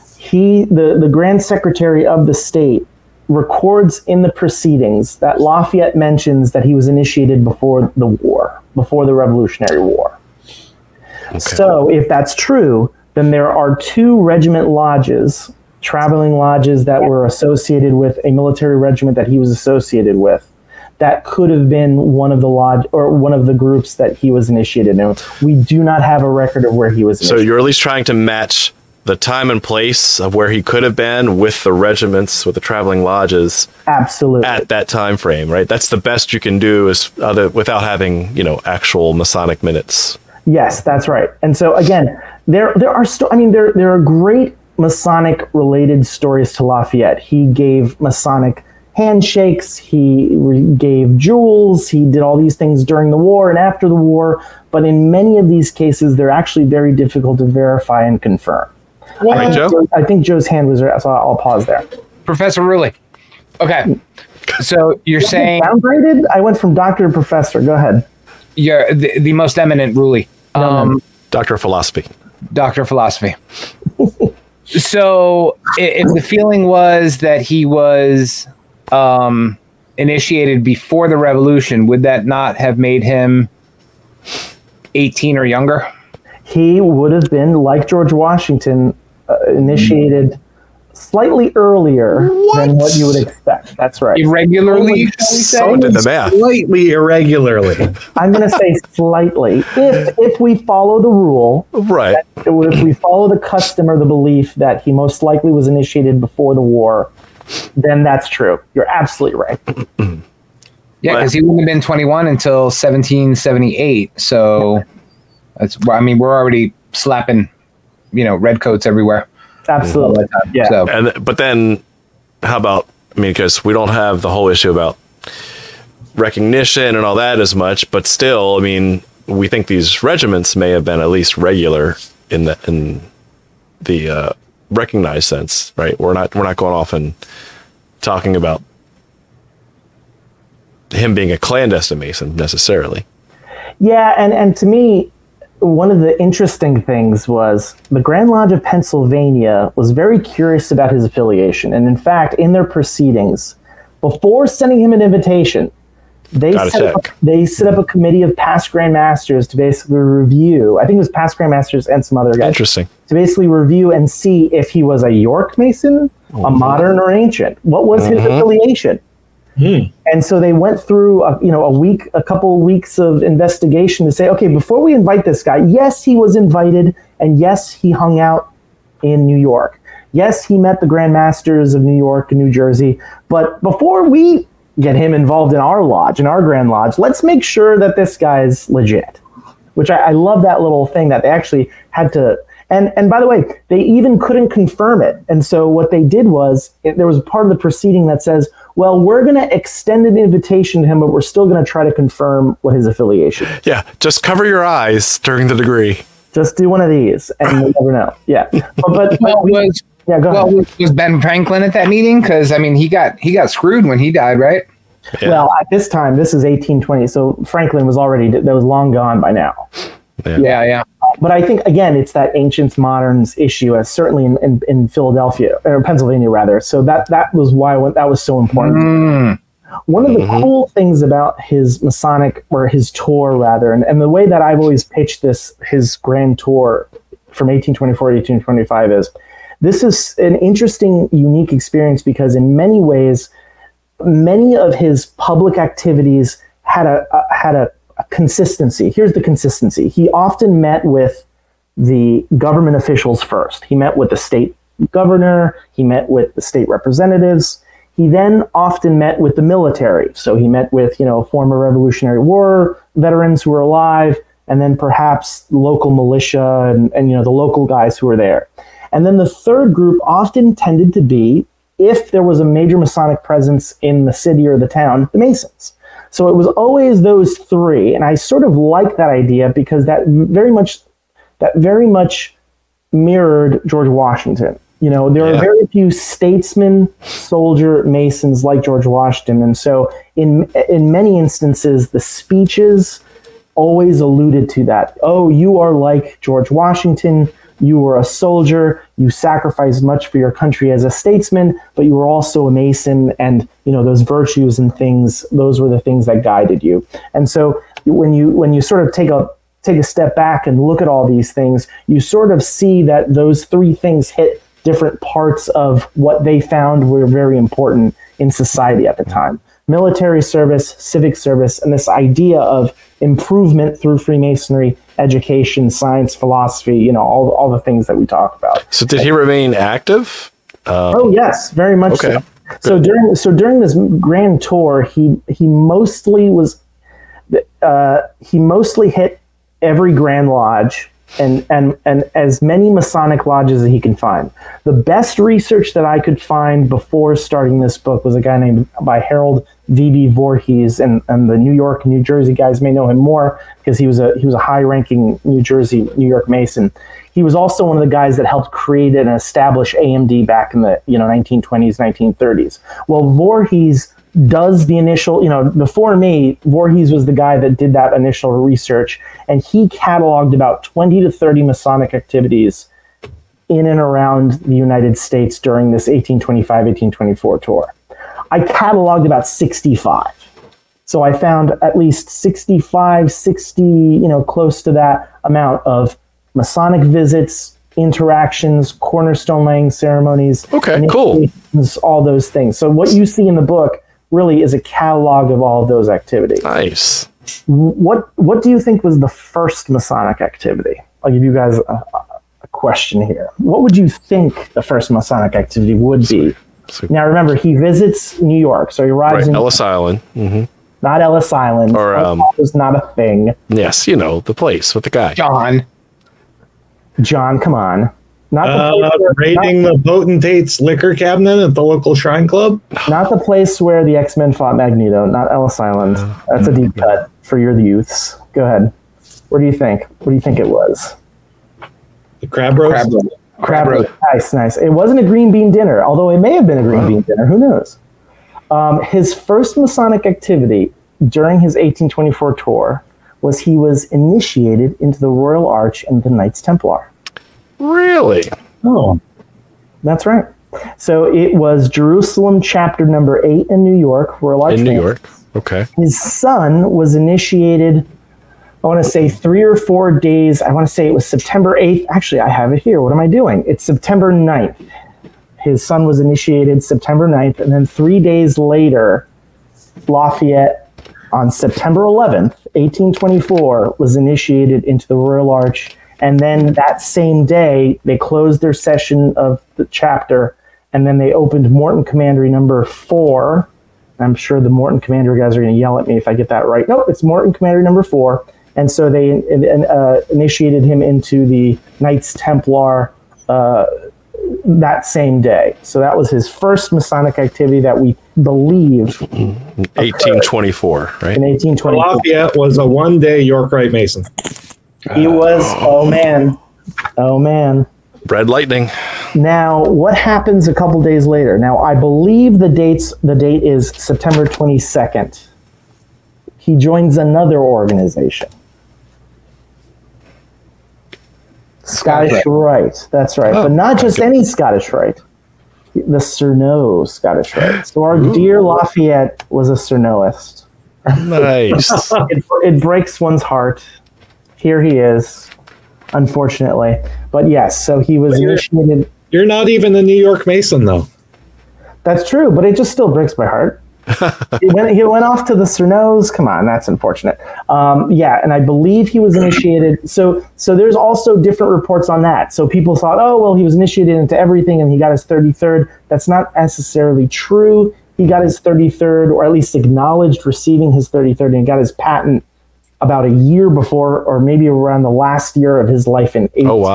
the Grand Secretary of the state records in the proceedings that Lafayette mentions that he was initiated before the Revolutionary War. Okay. So if that's true, then there are 2 regiment lodges, traveling lodges that were associated with a military regiment that he was associated with, that could have been one of the lodge or one of the groups that he was initiated in. We do not have a record of where he was initiated. So you're at least trying to match the time and place of where he could have been with the regiments, with the traveling lodges. Absolutely. At that time frame, right? That's the best you can do without having, actual Masonic minutes. Yes, that's right. And so again, there are great Masonic related stories to Lafayette. He gave Masonic handshakes, he gave jewels, he did all these things during the war and after the war, but in many of these cases, they're actually very difficult to verify and confirm. All right, Joe? I think Joe's hand was there, so I'll pause there. Professor Rulli. Okay. So you're saying... Downgraded? I went from doctor to professor. Go ahead. You're the most eminent Rulli. Doctor of Philosophy. Doctor of Philosophy. So if the feeling was that he was initiated before the revolution, would that not have made him 18 or younger? He would have been, like George Washington, initiated slightly earlier than what you would expect. That's right. Irregularly, shall we say? Someone did the math. Slightly irregularly. I'm going to say slightly. If we follow the rule, right? If we follow the custom or the belief that he most likely was initiated before the war, then that's true. You're absolutely right. Yeah, because he wouldn't have been 21 until 1778. So we're already slapping, red coats everywhere. Absolutely. Yeah. So. But then how about, because we don't have the whole issue about recognition and all that as much, but still, we think these regiments may have been at least regular in the recognized sense, right? We're not going off and talking about him being a clandestine Mason necessarily. Yeah, and to me, one of the interesting things was the Grand Lodge of Pennsylvania was very curious about his affiliation. And in fact, in their proceedings, before sending him an invitation, They set up a committee of past grandmasters to basically review. I think it was past grandmasters and some other guys. Interesting. To basically review and see if he was a York Mason, a modern, or ancient. What was his affiliation? And so they went through a couple of weeks of investigation to say, okay, before we invite this guy, yes, he was invited, and yes, he hung out in New York. Yes, he met the grandmasters of New York and New Jersey. But before we get him involved in our lodge, in our Grand Lodge, let's make sure that this guy's legit. Which I love that little thing that they actually had to. And by the way, they even couldn't confirm it. And so what they did was, there was part of the proceeding that says, well, we're going to extend an invitation to him, but we're still going to try to confirm what his affiliation is. Yeah, just cover your eyes during the degree. Just do one of these, and you'll never know. Yeah. Was Ben Franklin at that meeting? Because, I mean, he got screwed when he died, right? Yeah. Well, at this time, this is 1820, so Franklin was long gone by now. Yeah. But I think, again, it's that ancients moderns issue, as certainly in Philadelphia, or Pennsylvania rather. So that was why that was so important. One of the cool things about his Masonic, or his tour rather, and the way that I've always pitched his grand tour from 1824 to 1825 is, this is an interesting, unique experience because in many ways, many of his public activities had a consistency. Here's the consistency. He often met with the government officials first. He met with the state governor. He met with the state representatives. He then often met with the military. So he met with, former Revolutionary War veterans who were alive, and then perhaps local militia and the local guys who were there. And then the third group often tended to be, if there was a major Masonic presence in the city or the town, the Masons. So it was always those three, and I sort of like that idea because that very much mirrored George Washington. There are very few statesmen, soldier, Masons like George Washington, and so in many instances, the speeches always alluded to that. Oh, you are like George Washington. You were a soldier. You sacrificed much for your country as a statesman, but you were also a Mason, and those virtues and things. Those were the things that guided you. And so when you sort of take a step back and look at all these things, you sort of see that those three things hit different parts of what they found were very important in society at the time: military service, civic service, and this idea of improvement through Freemasonry, education, science, philosophy, all the things that we talk about. So did he remain active? Oh yes, very much so. So during this grand tour, he mostly hit every Grand Lodge and as many Masonic lodges as he can find. The best research that I could find before starting this book was a guy named by Harold V.B. Voorhees, and the New York, New Jersey guys may know him more because he was a high-ranking New York Mason. He was also one of the guys that helped create and establish AMD back in the 1920s, 1930s. Well, Voorhees does the initial, before me, Voorhees was the guy that did that initial research, and he cataloged about 20 to 30 Masonic activities in and around the United States during this 1825-1824 tour. I cataloged about 65. So I found at least 65, 60, close to that amount of Masonic visits, interactions, cornerstone laying ceremonies. Okay, cool. All those things. So what you see in the book really is a catalog of all of those activities. Nice. What do you think was the first Masonic activity? I'll give you guys a question here. What would you think the first Masonic activity would be? Now remember, he visits New York, so he arrives in Ellis Island. Mm-hmm. Not Ellis Island. Or was not a thing. Yes, the place with the guy. John, come on. Raiding the potentate's liquor cabinet at the local shrine club? Not the place where the X-Men fought Magneto, not Ellis Island. That's a deep cut for your youths. Go ahead. What do you think? What do you think it was? The crab roast? Crab roast. Nice. It wasn't a green bean dinner, although it may have been a green bean dinner. Who knows? His first Masonic activity during his 1824 tour was he was initiated into the Royal Arch and the Knights Templar. Really? Oh, that's right. So it was Jerusalem chapter number 8 in New York, Royal Arch. In New York. Okay. His son was initiated, I want to say 3 or 4 days. I want to say it was September 8th. Actually, I have it here. What am I doing? It's September 9th. His son was initiated September 9th. And then 3 days later, Lafayette, on September 11th, 1824, was initiated into the Royal Arch. And then that same day, they closed their session of the chapter. And then they opened Morton Commandery number 4. I'm sure the Morton Commandery guys are going to yell at me if I get that right. Nope, it's Morton Commandery number 4. And so they initiated him into the Knights Templar that same day. So that was his first Masonic activity that we believe 1824, right? in 1824. Lafayette was a one-day York Rite Mason. He was, oh man. Red Lightning. Now, what happens a couple days later? Now, I believe the date is September 22nd. He joins another organization. Scottish Rite. That's right. But not just any Scottish Rite. The Cerno Scottish Rite. So our dear Lafayette was a Cernoist. Nice. It breaks one's heart. Here he is, unfortunately. But yes, so he was initiated. You're not even a New York Mason, though. That's true, but it just still breaks my heart. He went off to the Cernos. Come on, that's unfortunate. Yeah, and I believe he was initiated. So there's also different reports on that. So people thought, oh, well, he was initiated into everything and he got his 33rd. That's not necessarily true. He got his 33rd, or at least acknowledged receiving his 33rd, and he got his patent about a year before, or maybe around the last year of his life in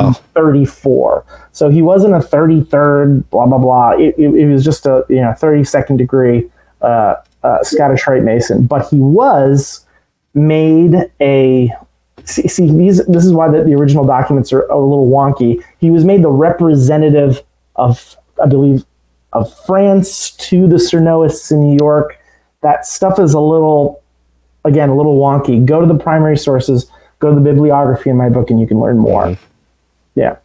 1834. So he wasn't a 33rd, blah, blah, blah. It was just a 32nd degree Scottish Rite Mason, but he was made a. This is why the original documents are a little wonky. He was made the representative of, I believe, of France to the Cernoists in New York. That stuff is a little wonky. Go to the primary sources. Go to the bibliography in my book, and you can learn more. Mm-hmm. Yeah.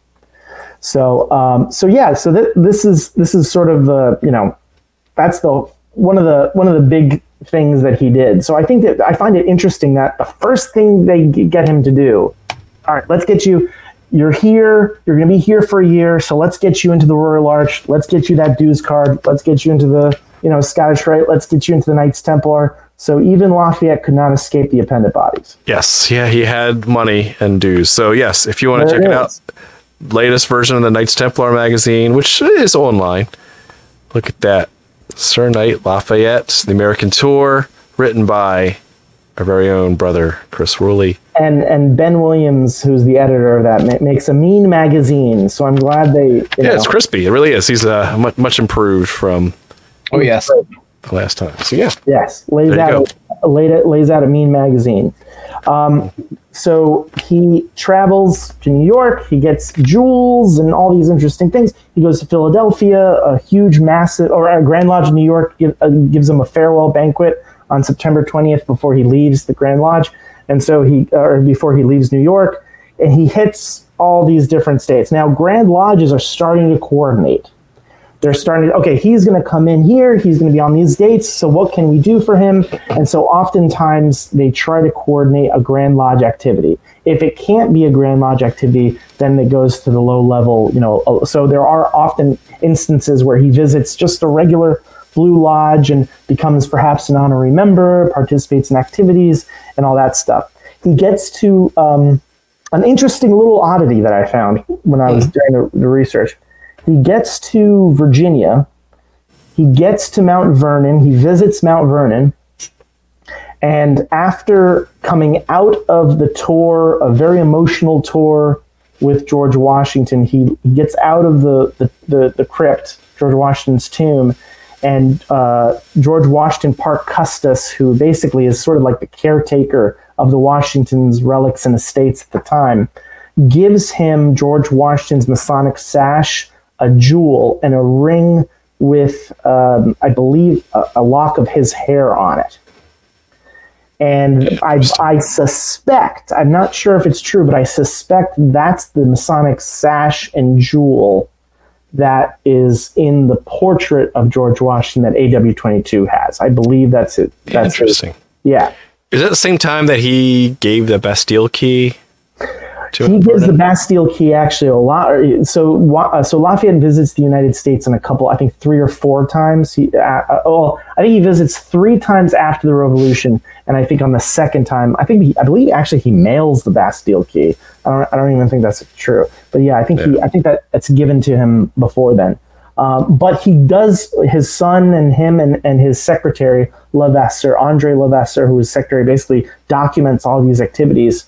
So this is sort of that's one of the big things that he did. So I think that I find it interesting that the first thing they get him to do, all right, let's get you. You're here. You're going to be here for a year. So let's get you into the Royal Arch. Let's get you that dues card. Let's get you into the Scottish Rite. Let's get you into the Knights Templar. So even Lafayette could not escape the appended bodies. Yes, yeah, he had money and dues. So yes, if you want to check it out, latest version of the Knights Templar magazine, which is online. Look at that. Sir Knight Lafayette, the American Tour, written by our very own brother, Chris Ruley. And Ben Williams, who's the editor of that, makes a mean magazine. So I'm glad they... it's crispy. It really is. He's much improved from... Oh, yes. The last time. So, yeah. Yes. Lays out a mean magazine. So he travels to New York. He gets jewels and all these interesting things. He goes to Philadelphia. A huge, massive, or a Grand Lodge in New York gives him a farewell banquet on September 20th before he leaves the Grand Lodge, and so before he leaves New York, and he hits all these different states. Now, Grand Lodges are starting to coordinate. They're starting to, okay, he's going to come in here. He's going to be on these dates. So what can we do for him? And so oftentimes they try to coordinate a Grand Lodge activity. If it can't be a Grand Lodge activity, then it goes to the low level, so there are often instances where he visits just a regular Blue Lodge and becomes perhaps an honorary member, participates in activities and all that stuff. He gets to an interesting little oddity that I found when I was doing the research. He gets to Virginia. He gets to Mount Vernon. He visits Mount Vernon. And after coming out of the tour, a very emotional tour with George Washington, he gets out of the crypt, George Washington's tomb, and George Washington Parke Custis, who basically is sort of like the caretaker of the Washington's relics and estates at the time, gives him George Washington's Masonic sash, a jewel, and a ring with, I believe, a lock of his hair on it. And I suspect, I'm not sure if it's true, but I suspect that's the Masonic sash and jewel that is in the portrait of George Washington that AW22 has. I believe that's it. That's interesting. Yeah. Is it the same time that he gave the Bastille key? He gives the Bastille key actually a lot. So Lafayette visits the United States in a couple, I think 3 or 4 times. I think he visits 3 times after the Revolution, and I think on the second time, I believe actually he mails the Bastille key. I don't even think that's true, but yeah, I think that it's given to him before then. But he does, his son and him and his secretary Levasseur, Andre Levasseur, who was secretary, basically documents all these activities.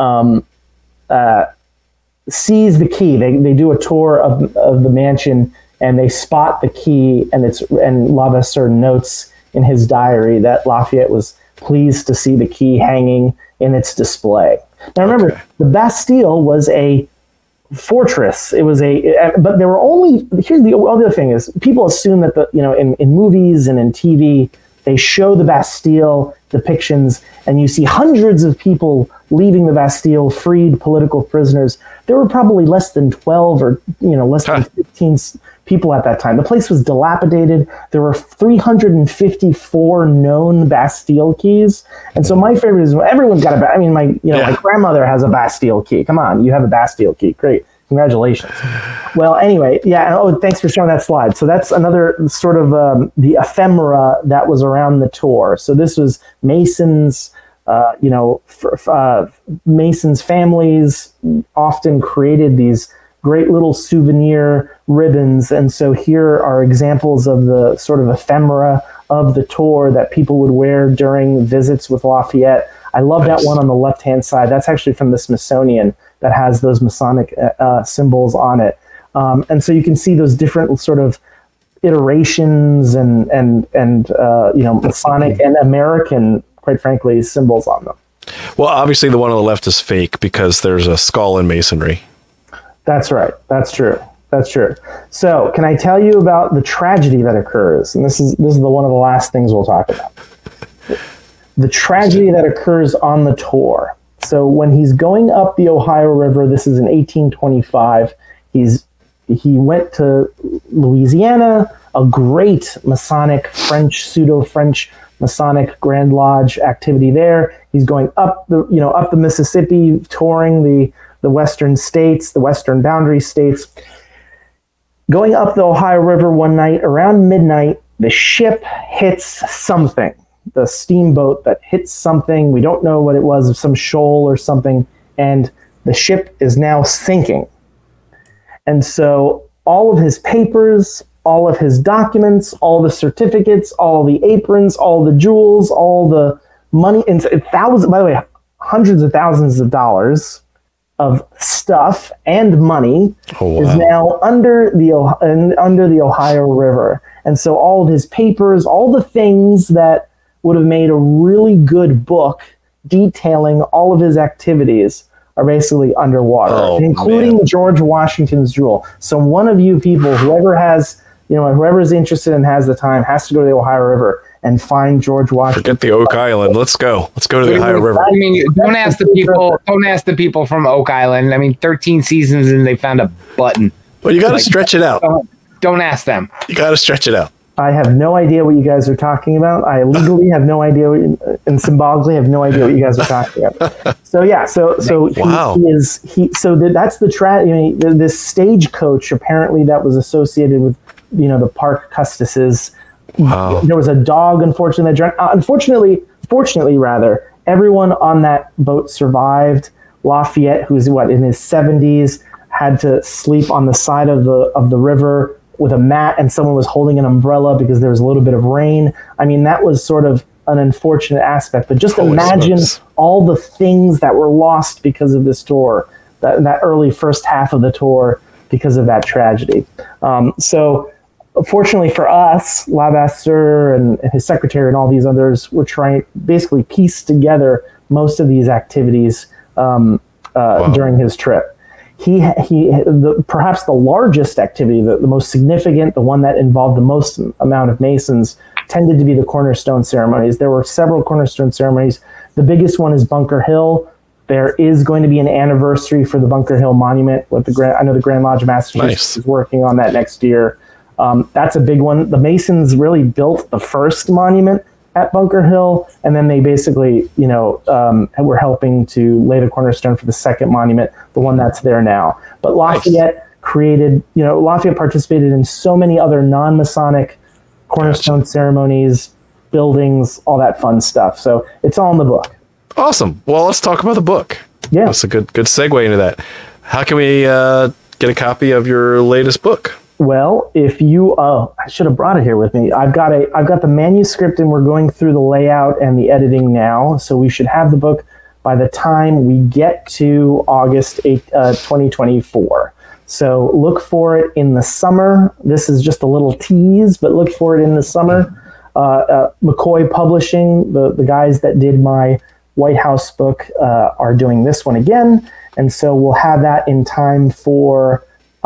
Sees the key. They do a tour of the mansion and they spot the key, and Levasseur notes in his diary that Lafayette was pleased to see the key hanging in its display. Now remember, the Bastille was a fortress. It was but there were only, here's the other thing is, people assume that in movies and in TV, they show the Bastille depictions and you see hundreds of people leaving the Bastille, freed political prisoners. There were probably less than 12 or less than 15 people at that time. The place was dilapidated. There were 354 known Bastille keys. And so my favorite is, everyone's got my grandmother has a Bastille key. Come on, you have a Bastille key. Great. Congratulations. Well, anyway, yeah. Oh, thanks for showing that slide. So that's another sort of the ephemera that was around the tour. So this was Mason's, Mason's families often created these great little souvenir ribbons. And so here are examples of the sort of ephemera of the tour that people would wear during visits with Lafayette. I love that one on the left-hand side. That's actually from the Smithsonian, that has those Masonic symbols on it. And so you can see those different sort of iterations and Masonic and American, quite frankly, symbols on them. Well, obviously the one on the left is fake because there's a skull in masonry. That's right. That's true. That's true. So can I tell you about the tragedy that occurs? And this is one of the last things we'll talk about. The tragedy that occurs on the tour. So when he's going up the Ohio River, this is in 1825, he went to Louisiana, a great Masonic pseudo-French Masonic Grand Lodge activity there. He's going up the Mississippi, touring the western states, the western boundary states. Going up the Ohio River one night around midnight, the ship hits something. The steamboat that hits something. We don't know what it was, some shoal or something, and the ship is now sinking. And so all of his papers, all of his documents, all the certificates, all the aprons, all the jewels, all the money, and thousands, by the way, hundreds of thousands of dollars of stuff and money is now under the Ohio River. And so all of his papers, all the things that would have made a really good book detailing all of his activities are basically underwater, including George Washington's jewel. So one of you people, whoever is interested and has the time, has to go to the Ohio River and find George Washington. Forget the Oak Island. Let's go. Let's go to the Ohio River. I mean, don't ask the people from Oak Island. I mean, 13 seasons and they found a button. Well, you got to stretch it out. Don't ask them. You got to stretch it out. I have no idea what you guys are talking about. I legally have no idea, and symbolically have no idea what you guys are talking about. So yeah, so wow. That's the this stagecoach apparently that was associated with the Parke Custis's. Wow. There was a dog, unfortunately, that drowned. Fortunately, everyone on that boat survived. Lafayette, who's in his 70s, had to sleep on the side of the river with a mat, and someone was holding an umbrella because there was a little bit of rain. I mean, that was sort of an unfortunate aspect, but just imagine all the things that were lost because of this tour, that early first half of the tour, because of that tragedy. So fortunately for us, Levasseur and his secretary and all these others were trying to basically piece together most of these activities during his trip. Perhaps the largest activity, the most significant, the one that involved the most amount of Masons, tended to be the cornerstone ceremonies. There were several cornerstone ceremonies. The biggest one is Bunker Hill. There is going to be an anniversary for the Bunker Hill Monument. I know the Grand Lodge of Massachusetts is working on that next year. That's a big one. The Masons really built the first monument at Bunker Hill, and then they basically, were helping to lay the cornerstone for the second monument, the one that's there now. But Lafayette Lafayette participated in so many other non-Masonic cornerstone ceremonies, buildings, all that fun stuff. So it's all in the book. Awesome. Well, let's talk about the book. Yeah. That's a good segue into that. How can we get a copy of your latest book? Well, if you, I should have brought it here with me. I've got the manuscript, and we're going through the layout and the editing now. So we should have the book by the time we get to August 8, 2024. So look for it in the summer. This is just a little tease, but look for it in the summer. McCoy Publishing, the guys that did my White House book, are doing this one again, and so we'll have that in time for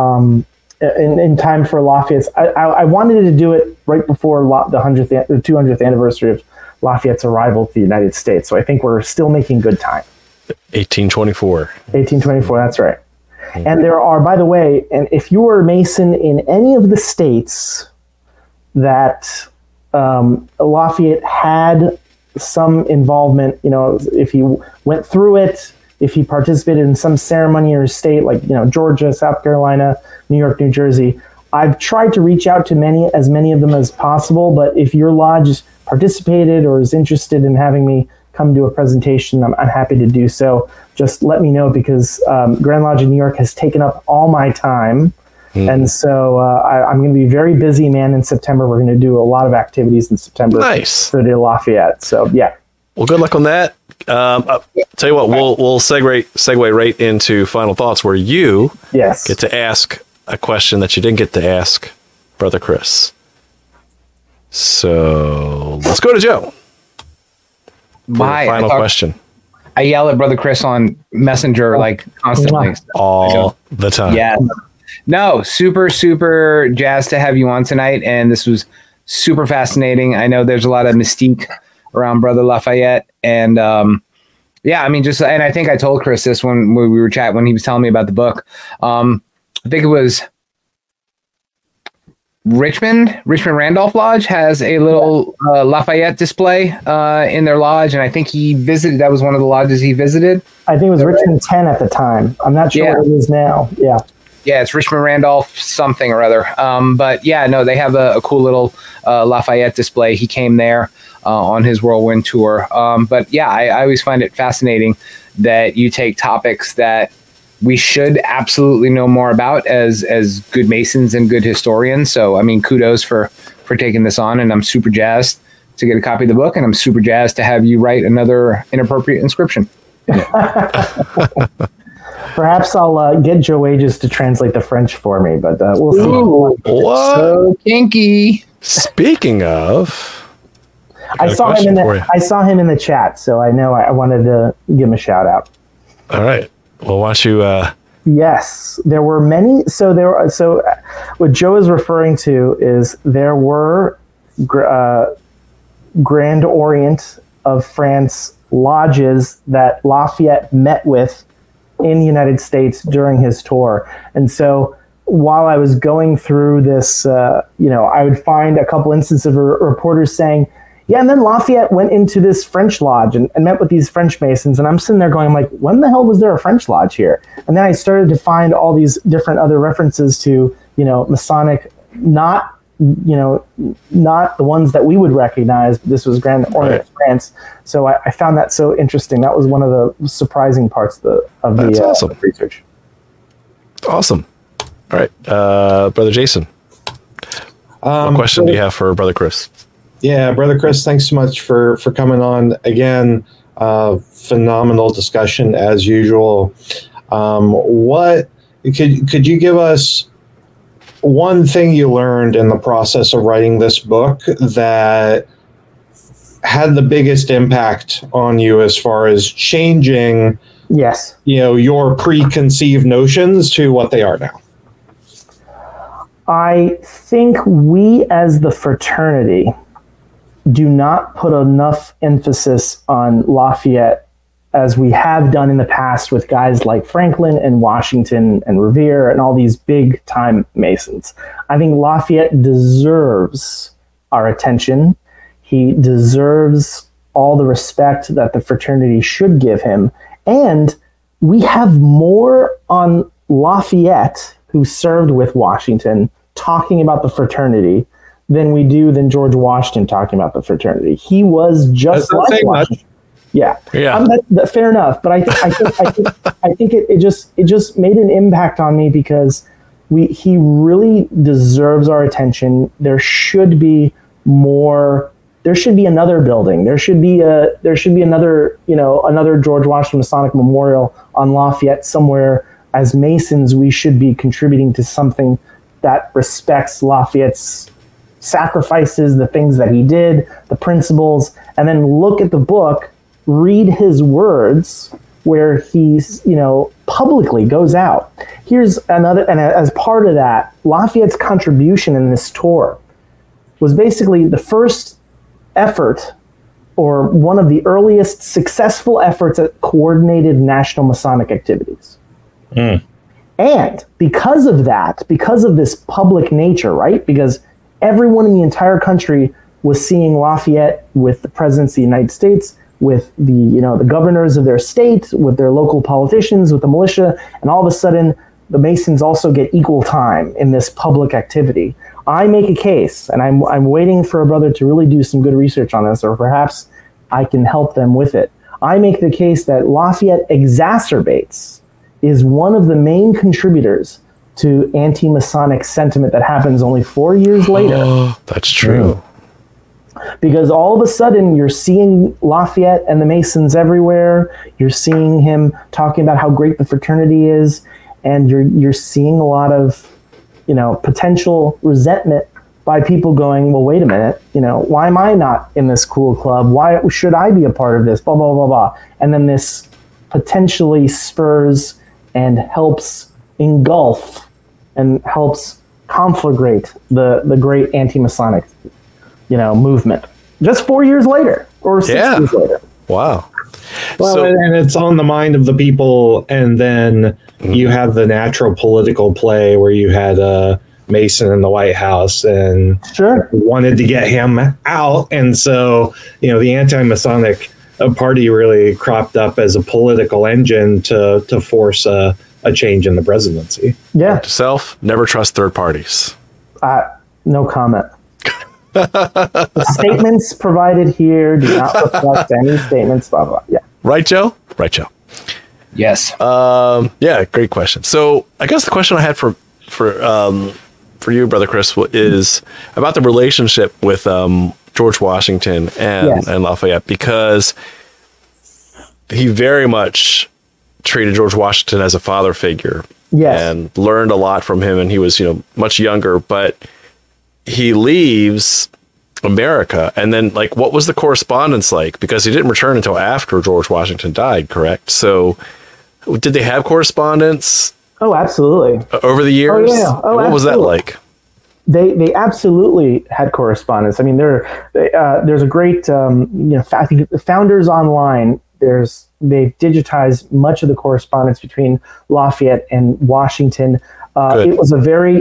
in time for Lafayette's. I wanted to do it right before the 200th anniversary of Lafayette's arrival to the United States, so I think we're still making good time. 1824. 1824, that's right. And there are, by the way, and if you were a Mason in any of the states that Lafayette had some involvement, if he went through it, if he participated in some ceremony or state, like, Georgia, South Carolina, New York, New Jersey, I've tried to reach out to as many of them as possible. But if your lodge participated or is interested in having me come do a presentation, I'm happy to do so. Just let me know, because Grand Lodge in New York has taken up all my time. And so I'm going to be very busy, man, in September. We're going to do a lot of activities in September. Nice. For the Lafayette. So, yeah. Well, good luck on that. Tell you what, we'll segue right into final thoughts, where you get to ask a question that you didn't get to ask Brother Chris. So let's go to Joe. My final question. I yell at Brother Chris on Messenger constantly. All the time. Yeah. No, super, super jazzed to have you on tonight. And this was super fascinating. I know there's a lot of mystique around Brother Lafayette. And and I think I told Chris this when we were chatting, when he was telling me about the book. I think it was Richmond Randolph Lodge has a little Lafayette display in their lodge. And I think that was one of the lodges he visited. I think it was Richmond 10 at the time. I'm not sure what it is now. Yeah. Yeah, it's Richmond Randolph something or other. They have a cool little Lafayette display. He came there on his whirlwind tour. I always find it fascinating that you take topics that we should absolutely know more about as good Masons and good historians. So, kudos for taking this on, and I'm super jazzed to get a copy of the book, and I'm super jazzed to have you write another inappropriate inscription. Perhaps I'll get Joe Ages to translate the French for me, but we'll see. Ooh, what? So kinky. Speaking of, I saw him in the chat, so I know I wanted to give him a shout out. All right. Well, why don't you? Yes, there were many. So what Joe is referring to is there were Grand Orient of France lodges that Lafayette met with in the United States during his tour. And so while I was going through this, I would find a couple instances of reporters saying, yeah, and then Lafayette went into this French lodge and met with these French Masons. And I'm sitting there going, like, when the hell was there a French lodge here? And then I started to find all these different other references to, Masonic, not the ones that we would recognize. But this was Grand Orient of France. So I found that so interesting. That was one of the surprising parts of the research. Awesome. All right, Brother Jason. What question do you have for Brother Chris? Yeah, Brother Chris, thanks so much for coming on again. Phenomenal discussion as usual. What could you give us one thing you learned in the process of writing this book that had the biggest impact on you as far as changing, your preconceived notions to what they are now? I think we as the fraternity do not put enough emphasis on Lafayette as we have done in the past with guys like Franklin and Washington and Revere and all these big time Masons. I think Lafayette deserves our attention. He deserves all the respect that the fraternity should give him. And we have more on Lafayette, who served with Washington, talking about the fraternity than George Washington talking about the fraternity. He was just like Washington. Yeah. Fair enough. But I think it just made an impact on me because he really deserves our attention. There should be more. There should be another building. There should be another George Washington Masonic Memorial on Lafayette somewhere. As Masons, we should be contributing to something that respects Lafayette's sacrifices, the things that he did, the principles, and then look at the book, read his words where he's, publicly goes out. Here's another, and as part of that, Lafayette's contribution in this tour was basically the first effort or one of the earliest successful efforts at coordinated national Masonic activities. Mm. And because of that, because of this public nature, right? Because everyone in the entire country was seeing Lafayette with the presidents of the United States, with the governors of their state, with their local politicians, with the militia, and all of a sudden the Masons also get equal time in this public activity. I make a case, and I'm waiting for a brother to really do some good research on this, or perhaps I can help them with it. I make the case that Lafayette exacerbates, is one of the main contributors to anti-Masonic sentiment that happens only 4 years later. Oh, that's true. Because all of a sudden you're seeing Lafayette and the Masons everywhere. You're seeing him talking about how great the fraternity is, and you're seeing a lot of potential resentment by people going, well, wait a minute, why am I not in this cool club? Why should I be a part of this? Blah, blah, blah, blah. And then this potentially spurs and helps engulf and helps conflagrate the great anti-Masonic, movement. Just 4 years later, or 6 years later. Wow. Well, and it's on the mind of the people, and then you have the natural political play where you had Mason in the White House and wanted to get him out, and so the anti-Masonic party really cropped up as a political engine to force a change in the presidency. Yeah. Self, never trust third parties. No comment. The statements provided here do not reflect any statements, blah, blah. Yeah. Right, Joe? Right, Joe. Yes. Great question. So I guess the question I had for you, Brother Chris, is about the relationship with George Washington and Lafayette, because he very much treated George Washington as a father figure and learned a lot from him. And he was, much younger, but he leaves America. And then what was the correspondence like? Because he didn't return until after George Washington died, correct? So did they have correspondence? Oh, absolutely. Over the years? Oh, yeah. What was that like? They absolutely had correspondence. I mean, there's a great, I think the Founders Online, they've digitized much of the correspondence between Lafayette and Washington. It was a very,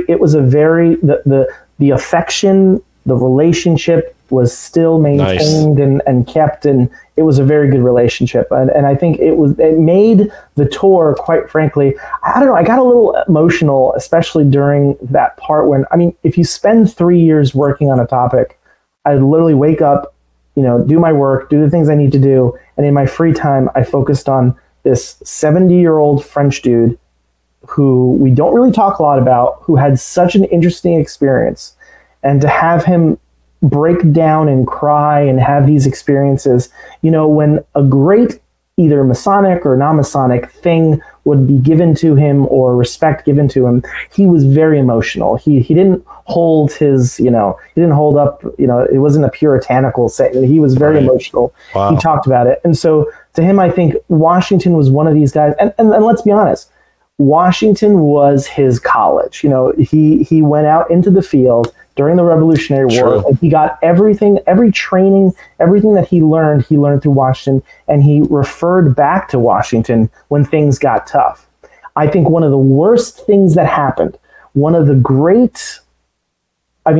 the affection, the relationship was still maintained and kept, and it was a very good relationship. And I think it made the tour, quite frankly, I don't know, I got a little emotional, especially during that part when, if you spend 3 years working on a topic, I literally wake up, do my work, do the things I need to do. And in my free time, I focused on this 70-year-old French dude who we don't really talk a lot about, who had such an interesting experience. And to have him break down and cry and have these experiences, when a great either Masonic or non-Masonic thing would be given to him or respect given to him, he was very emotional. He didn't hold his, he didn't hold up, it wasn't a puritanical saying. He was very emotional. Wow. He talked about it. And so to him, I think Washington was one of these guys. And let's be honest, Washington was his college. He went out into the field during the Revolutionary War. True. He got everything, every training, everything that he learned through Washington, and he referred back to Washington when things got tough. I think one of the worst things that happened, one of the great, I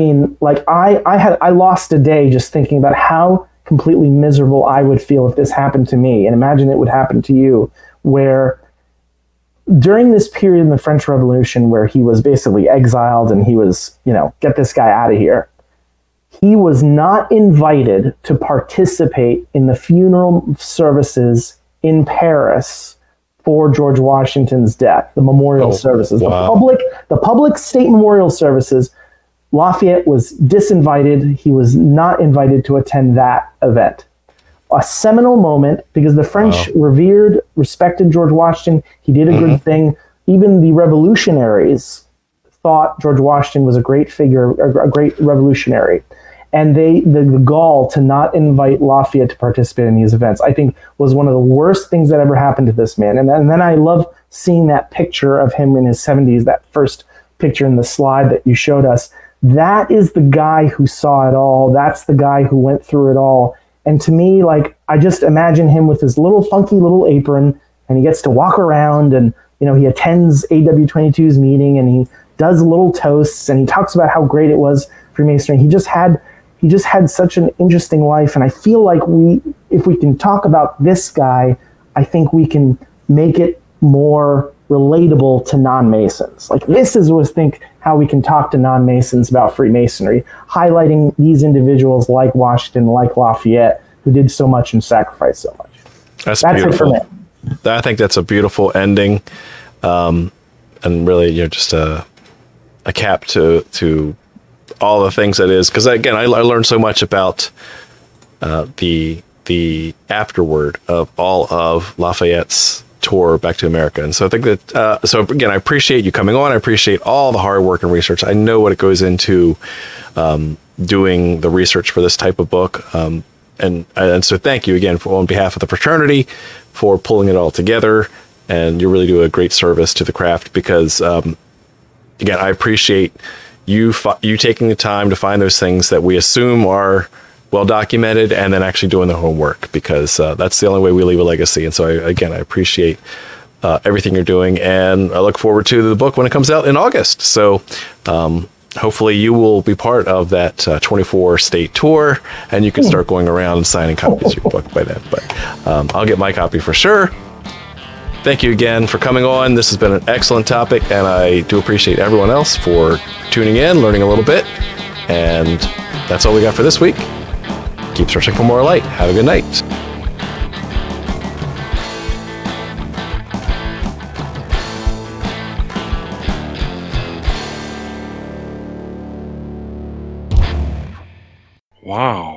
lost a day just thinking about how completely miserable I would feel if this happened to me, and imagine it would happen to you, where during this period in the French Revolution where he was basically exiled and he was, get this guy out of here, he was not invited to participate in the funeral services in Paris for George Washington's death, the memorial services, wow. the public state memorial services. Lafayette was disinvited. He was not invited to attend that event. A seminal moment, because the French revered, respected George Washington. He did a good thing. Even the revolutionaries thought George Washington was a great figure, a great revolutionary. And the gall to not invite Lafayette to participate in these events, I think, was one of the worst things that ever happened to this man. And then I love seeing that picture of him in his 70s, that first picture in the slide that you showed us. That is the guy who saw it all. That's the guy who went through it all. And to me, I just imagine him with his little funky little apron, and he gets to walk around, and he attends AW22's meeting, and he does little toasts, and he talks about how great it was Freemasonry. He just had such an interesting life, and I feel like if we can talk about this guy, I think we can make it more relatable to non-Masons. This is how we can talk to non-Masons about Freemasonry, highlighting these individuals like Washington, like Lafayette, who did so much and sacrificed so much. That's beautiful. It for me. I think that's a beautiful ending, and really, just a cap to all the things that is. Because again, I learned so much about the afterward of all of Lafayette's tour back to America. And so I think that, so again, I appreciate you coming on. I appreciate all the hard work and research. I know what it goes into doing the research for this type of book. And so thank you again on behalf of the fraternity for pulling it all together. And you really do a great service to the craft because, again, I appreciate you taking the time to find those things that we assume are well documented and then actually doing the homework, because that's the only way we leave a legacy. And so I appreciate everything you're doing, and I look forward to the book when it comes out in August. So hopefully you will be part of that 24 state tour, and you can start going around and signing copies of your book by then. But I'll get my copy for sure. Thank you again for coming on. This has been an excellent topic, and I do appreciate everyone else for tuning in, learning a little bit. And that's all we got for this week. Keep searching for more light. Have a good night. Wow.